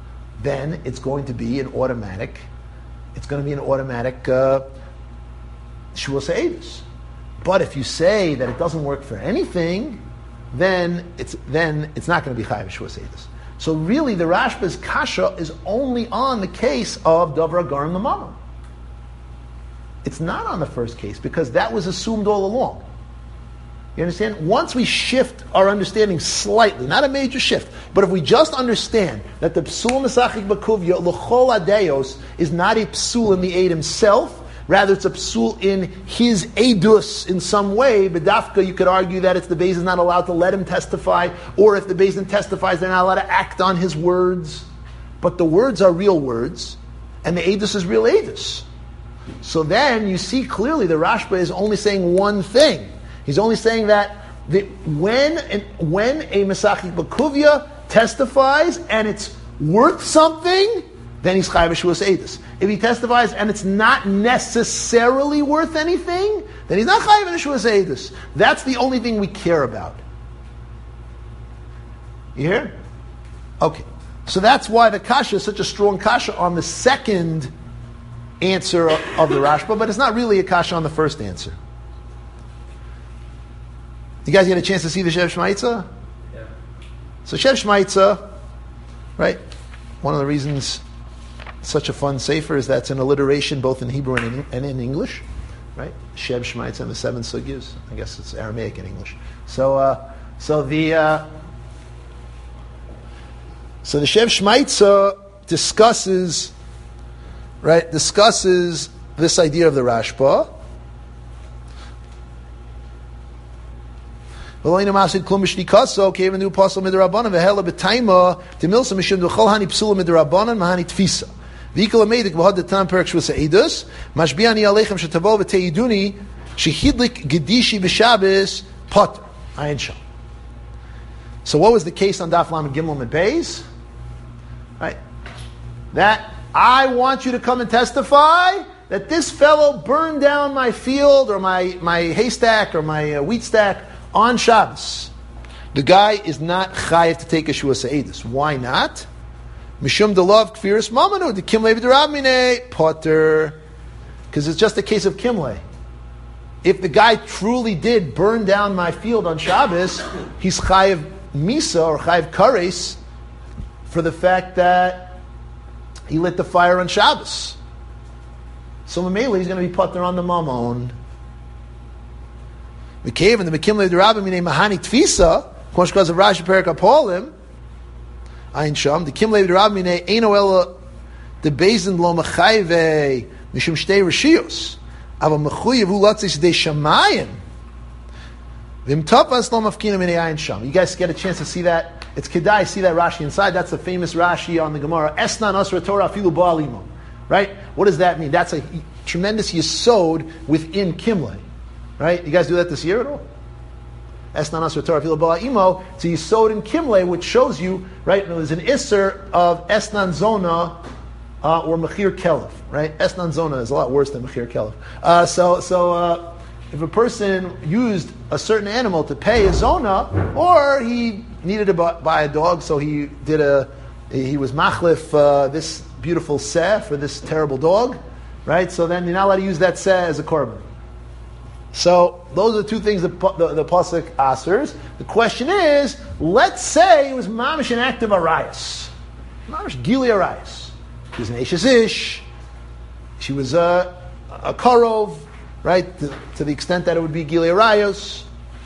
then it's going to be an automatic, it's going to be an automatic uh, Shavuos Eidos. But if you say that it doesn't work for anything, then it's then it's not going to be Chayav Shavuos Eidos. So really, the Rashba's kasha is only on the case of Davar Garim L'Mamon. It's not on the first case because that was assumed all along. You understand? Once we shift our understanding slightly, not a major shift, but if we just understand that the Psul Mesachik Bakuvya L'chol Adeos is not a Psul in the Eid himself, rather it's a Psul in his Eidus in some way, B'dafka you could argue that it's the Beis is not allowed to let him testify, or if the Beis Din testifies, they're not allowed to act on his words. But the words are real words, and the Eidus is real Eidus. So then you see clearly the Rashba is only saying one thing. He's only saying that the, when when a Mesachik Bakuvya testifies and it's worth something, then he's Chayav Shavuos Eidos. If he testifies and it's not necessarily worth anything, then he's not Chayav Shavuos Eidos. That's the only thing we care about. You hear? Okay. So that's why the kasha is such a strong kasha on the second answer of the Rashba, but it's not really a kasha on the first answer. You guys get a chance to see the Shev Shmaitza? Yeah. So Shev Shmaitza, right? One of the reasons it's such a fun sefer is that it's an alliteration both in Hebrew and in, and in English, right? Shev Shmaitza and the seven sugyas. I guess it's Aramaic in English. So, uh, so the uh, so the Shev Shmaitza discusses, right? Discusses this idea of the Rashba. So came into apostle midrabanan vehela b'taima demilsa mishum duchol hani psula midrabanan mahani tfisa. V'ikol amedik b'had detam perak shvus eidus mashbiani aleichem shetavo v'teiduni shehidlik gedishi b'shabes potter ayin sham. So what was the case on Daf Lamed Gimel and Beis? Right, that I want you to come and testify that this fellow burned down my field or my my haystack or my uh, wheat stack on Shabbos. The guy is not chayiv to take a Shavuos Eidos. Why not? Mishum delav kfiris mamanu the kimlei v'derabmine potter, because it's just a case of kimlei. If the guy truly did burn down my field on Shabbos, he's chayiv misa or chayiv kares for the fact that he lit the fire on Shabbos. So Mamela he's going to be potter on the mamon. The cave and the Mekimle the Rabbi Mine Mahani Tfisa, because of Rashi Perak Apolim, Ayin Sham, the Kimle the Rabbi Mine Eino Ela the Bezin Lo Machayve Mishum Shtei Rishios, Ava Mechuyev Hu Latzis De Shamayim, Vim Tapas Lo Mafkina Mine Ayin Sham. You guys get a chance to see that? It's Kedai, see that Rashi inside. That's the famous Rashi on the Gemara. Esnan Asra Torah Filu Baalimo. Right? What does that mean? That's a tremendous yesod within Kimle. Right? You guys do that this year at all? Esnan Asra Torah Filu Baalimo. It's a yesod in Kimle, which shows you, right? There's an isser of Esnan Zona uh, or Mechir Kelef. Right? Esnan Zona is a lot worse than Mechir Kelef. Uh, so, so uh, if a person used a certain animal to pay a Zona, or he needed to buy a dog, so he did a, he was machlif uh, this beautiful seh for this terrible dog, right? So then you're not allowed to use that seh as a korban. So those are the two things that the, the pasuk asers. The question is, let's say it was mamish an act of arayas, mamish gili arayas. She was an eshes ish. She was a a karov, right? To, to the extent that it would be gili arayos.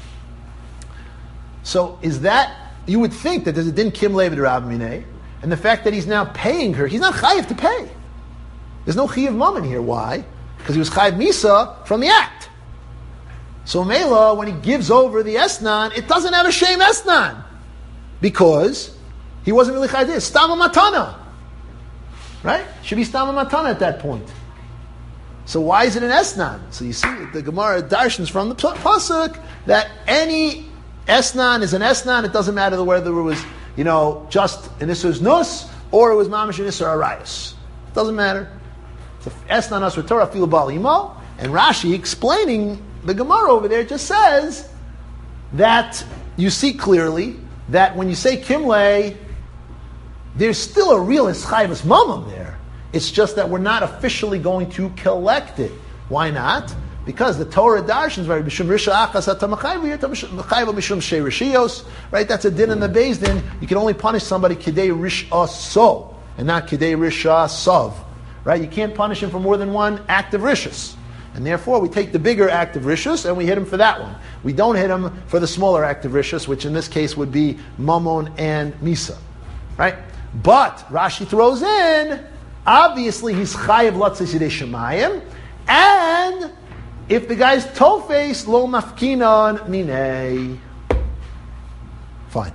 So is that, you would think that there's a din kim levid rabmineh, and the fact that he's now paying her, he's not chayiv to pay. There's no chayiv mammon here. Why? Because he was chayiv misa from the act. So Mela, when he gives over the esnan, it doesn't have a shame esnan, because he wasn't really chayiv. It's stama matana, right? Should be stama matana at that point. So why is it an esnan? So you see the Gemara darshans from the pasuk that any esnan is an esnan. It doesn't matter whether it was, you know, just an isser's nus or it was mamish an isser arayas. It doesn't matter. So esnan asr Torah filu bal imo, and Rashi explaining the Gemara over there just says that you see clearly that when you say kimle, there's still a real Eschayvus Mamam there. It's just that we're not officially going to collect it. Why not? Because the Torah darshans, right? Right? That's a din in the Beis Din. You can only punish somebody kidei rish'a so, and not kidei rish'a sov. Right? You can't punish him for more than one act of rishus. And therefore, we take the bigger act of rishus and we hit him for that one. We don't hit him for the smaller act of rishus, which in this case would be mamon and misa. Right? But Rashi throws in, obviously he's chayav latzis yidei shemayim, and if the guy's tofes lo mafkinon minei. Fine.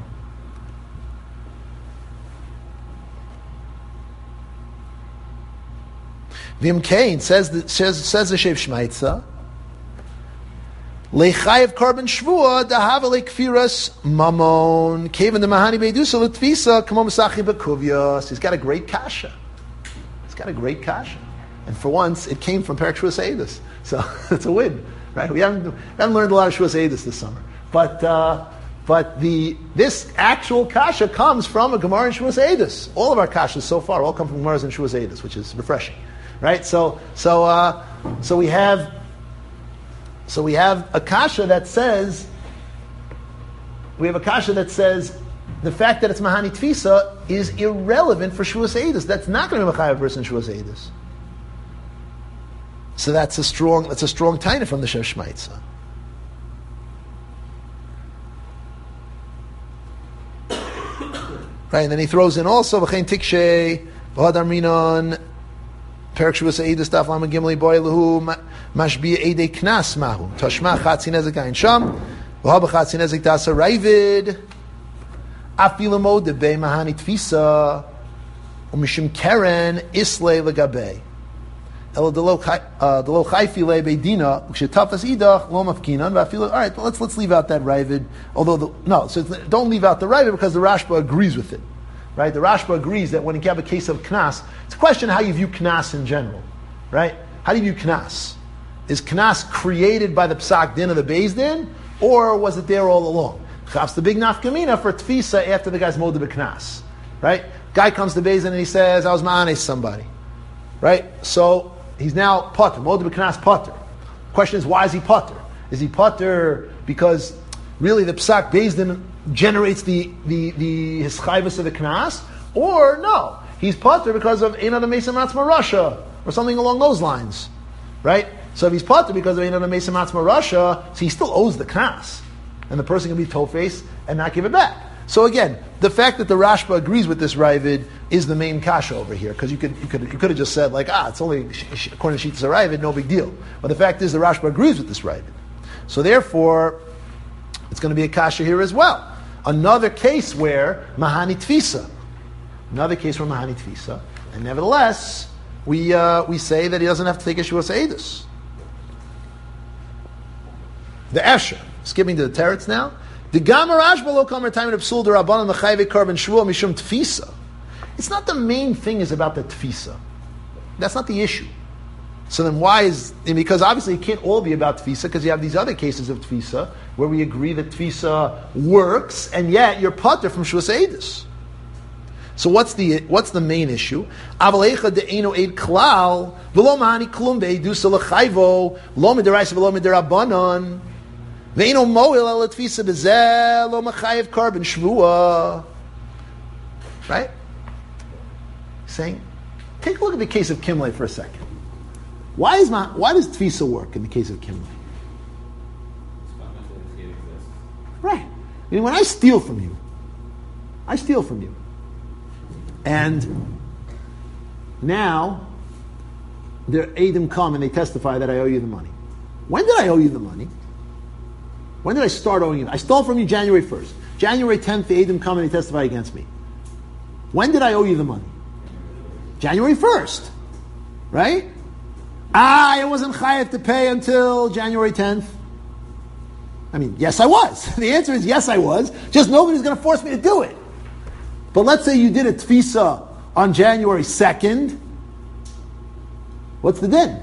Vim Kain says the, says says the Shev Shmaitza. Lechayev korban shvua dahava lekfiras mamon kaven the mahani beidusa letvisa kamo masachi bekuvyos. He's got a great kasha. He's got a great kasha, and for once it came from Perek Shvuas Eidus, so it's a win, right? We haven't we haven't learned a lot of Shvuas Eidus this summer, but uh, but the this actual kasha comes from a Gemara in Shvuas Eidus. All of our kashas so far all come from Gemaras in Shvuas Eidus, which is refreshing. Right, so so uh, so we have so we have a kasha that says we have a kasha that says the fact that it's mahani tfisa is irrelevant for Shvuas Eidus. That's not going to be a chayav verse in Shvuas Eidus. So that's a strong that's a strong taina from the Shev Shmaitza. Right, and then he throws in also v'chein tikshe v'hadar minon. Perek Shvuas Eidus Daf Lamed Gimel Boy Lehu Mashbi Eidei Knas Mahu Tashma Chatzi Nezek Ayin Sham V'ha B'Chatzi Nezek Tasa Raivid Afilu Mo Debei Mahani Tfisa Umishim Keren Islay Legabei Elo Delo Chayfi Le Beidina Ukshetafas Idach Lo Mafkinan V'Afilu. All right, let's let's leave out that Raivid. Although the, no, so don't leave out the Raivid because the Rashba agrees with it. Right, the Rashba agrees that when you have a case of knas, it's a question of how you view knas in general. Right? How do you view knas? Is knas created by the psak din of the Beis Din, or was it there all along? Chaf's the big nafkamina for tfisa after the guy's modeh b'knas. Right? Guy comes to Beis Din and he says, "I was ma'anes somebody." Right? So he's now potter, modeh b'knas potter. Question is, why is he potter? Is he potter because really the psak Beis Din generates the the the hischayvus of the knas, or no, he's potter because of Ein Adam Meisem Atzma Rasha or something along those lines, right? So if he's potter because of Ein Adam Meisem Atzma Rasha, so he still owes the knas, and the person can be tofes and not give it back. So again, the fact that the Rashba agrees with this Ravid is the main kasha over here, because you could you could you could have just said like ah it's only according to Shittas Ravid, no big deal. But the fact is the Rashba agrees with this Ravid, so therefore it's going to be a kasha here as well. Another case where mahani tfisa, another case where mahani tfisa, and nevertheless we uh, we say that he doesn't have to take a Shvuas Eidus. The Esher, skipping to the teretz now. The Gamar Rashba lo kamer time of psul derabanan mechayve korban shvua mishum tfisa. It's not the main thing is about the tfisa. That's not the issue. So then why is, because obviously it can't all be about tfisa, because you have these other cases of tfisa where we agree that tfisa works, and yet you're pater from Shvuas Eidus. So what's the what's the main issue? Avalecha de'eno eid klal v'lo mahani klum be'edusa l'chayvo lo midaraisa v'lo midarabanan ve'eno moil el tfisa b'zeh lo machayev korban shvua. Right? Saying, take a look at the case of Kimley for a second. Why is my, why does tfisa work in the case of Kimley? Right. I mean, when I steal from you, I steal from you. And now, the Eidim come and they testify that I owe you the money. When did I owe you the money? When did I start owing you? I stole from you January first. January tenth, the Eidim come and they testify against me. When did I owe you the money? January first. Right? Ah, I wasn't chayav to pay until January tenth. I mean, yes, I was. The answer is yes, I was. Just nobody's going to force me to do it. But let's say you did a tfisa on January second. What's the din?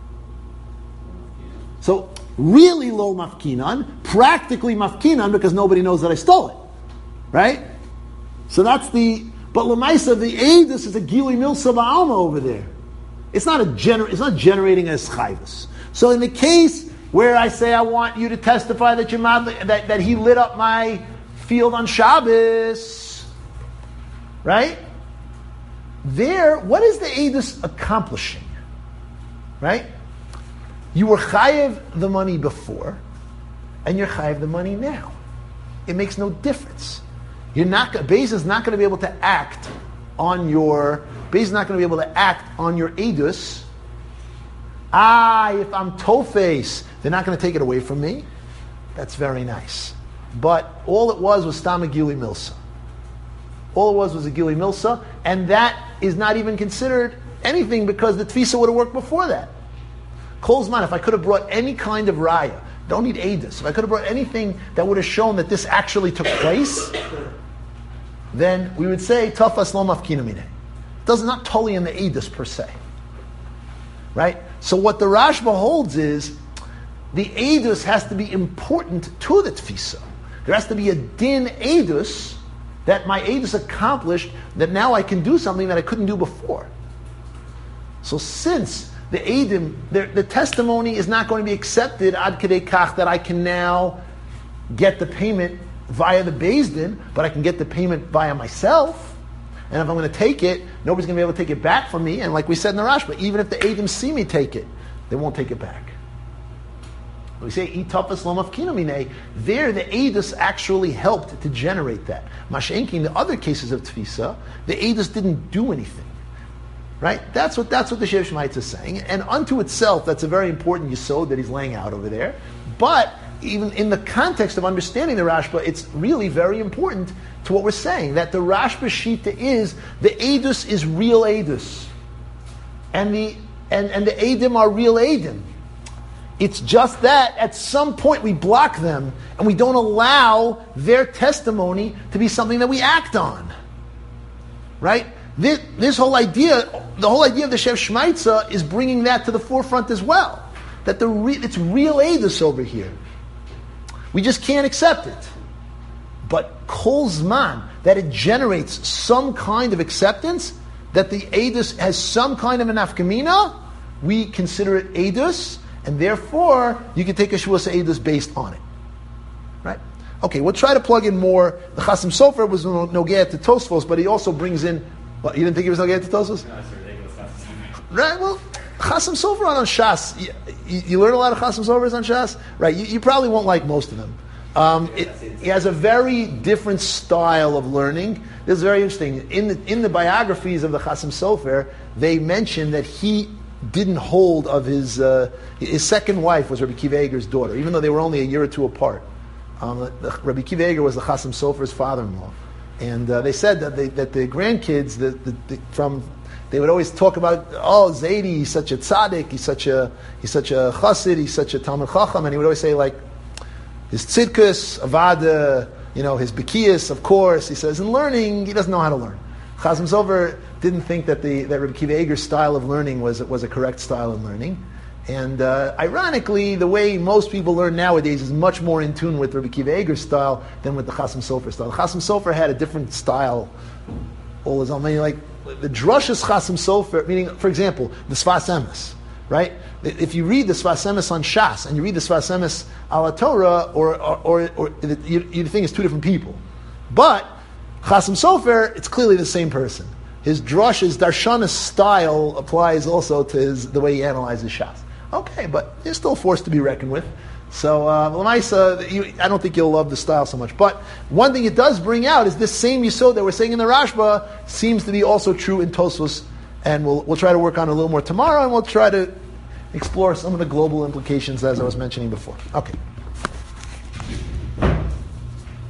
So, really low mafkinan, practically mafkinan because nobody knows that I stole it. Right? So that's the, But Lamaisa, the Eidus is a Gili Milsa Ba'alma over there. It's not a gener- It's not generating a Schayvus. So in the case where I say I want you to testify that your mad, that, that he lit up my field on Shabbos, right? There, what is the Eidus accomplishing? Right? You were chayev the money before, and you're chayev the money now. It makes no difference. You're not. Beis is not going to be able to act on your. Beis is not going to be able to act on your Eidus. Ah, if I'm Tofes, they're not going to take it away from me. That's very nice. But all it was was Stam Gili Milsa. All it was was a Gili Milsa, and that is not even considered anything because the Tfisa would have worked before that. Kol Zman, if I could have brought any kind of Raya, don't need Eidus, if I could have brought anything that would have shown that this actually took place, then we would say, Tafas lo mafkina mineh. It does not totally in the Eidus per se. Right? So what the Rashba holds is, the Eidus has to be important to the Tfisa. There has to be a din Eidus that my Eidus accomplished, that now I can do something that I couldn't do before. So since the Eidim, the, the testimony is not going to be accepted ad kedei kach that I can now get the payment via the Beis Din, but I can get the payment via myself. And if I'm going to take it, nobody's going to be able to take it back from me. And like we said in the Rashba, even if the Eidim see me take it, they won't take it back. We say, Itafas lo mafkina mineh. There, the Eidus actually helped to generate that. Masha'enki, in the other cases of Tfisa, the Eidus didn't do anything. Right? That's what that's what the Shev Shmaitz is saying. And unto itself, that's a very important yesod that he's laying out over there. But even in the context of understanding the Rashba, it's really very important to what we're saying, that the Rashba Shita is, the Eidus is real Eidus. And the and, and the Eidim are real Eidim. It's just that at some point we block them and we don't allow their testimony to be something that we act on. Right? This, this whole idea, the whole idea of the Shev Shmaitza is bringing that to the forefront as well. That the re, it's real Eidus over here. We just can't accept it. But Kol Zman, that it generates some kind of acceptance, that the Eidus has some kind of an afkamina, we consider it Eidus, and therefore, you can take a Shavuos Eidus based on it. Right? Okay, we'll try to plug in more. The Chasam Sofer was Nogea to Tosfos, but he also brings in, what, you didn't think he was Nogea to Tosfos? No, it's ridiculous. Right, well, Chasam Sofer on Shas, you, you, you learn a lot of Chasam Sofers on Shas? Right, you, you probably won't like most of them. Um, it, he has a very different style of learning. This is very interesting. In the, in the biographies of the Chasam Sofer, they mention that he didn't hold of his uh, his second wife was Rabbi Akiva Eiger's daughter, even though they were only a year or two apart. Um, the, Rabbi Akiva Eiger was the Chasam Sofer's father-in-law, and uh, they said that they, that the grandkids the, the, the, from they would always talk about, oh, Zaidi, he's such a tzaddik, he's such a he's such a chassid, he's such a Talmud Chacham, and he would always say like his tzidkus, avada, you know, his bekiyas, of course. He says in learning he doesn't know how to learn. Chasam Sofer didn't think that the that Rabbi Akiva Eiger's style of learning was was a correct style of learning, and uh, ironically, the way most people learn nowadays is much more in tune with Rabbi Akiva Eiger's style than with the Chasam Sofer style. The Chasam Sofer had a different style. All his own, I mean, like the Drush's Chasam Sofer, meaning, for example, the Sfas Emes, right? If you read the Sfas Emes on Shas and you read the Sfas Emes ala Torah, or or, or, or you, you think it's two different people, but Chasam Sofer, it's clearly the same person. His drush, his darshana style applies also to his, the way he analyzes Shas. Okay, but he's still a force to be reckoned with. So, uh, Lamaisa, I don't think you'll love the style so much. But one thing it does bring out is this same yisod that we're saying in the Rashba seems to be also true in Tosfos, and we'll we'll try to work on it a little more tomorrow, and we'll try to explore some of the global implications as I was mentioning before. Okay.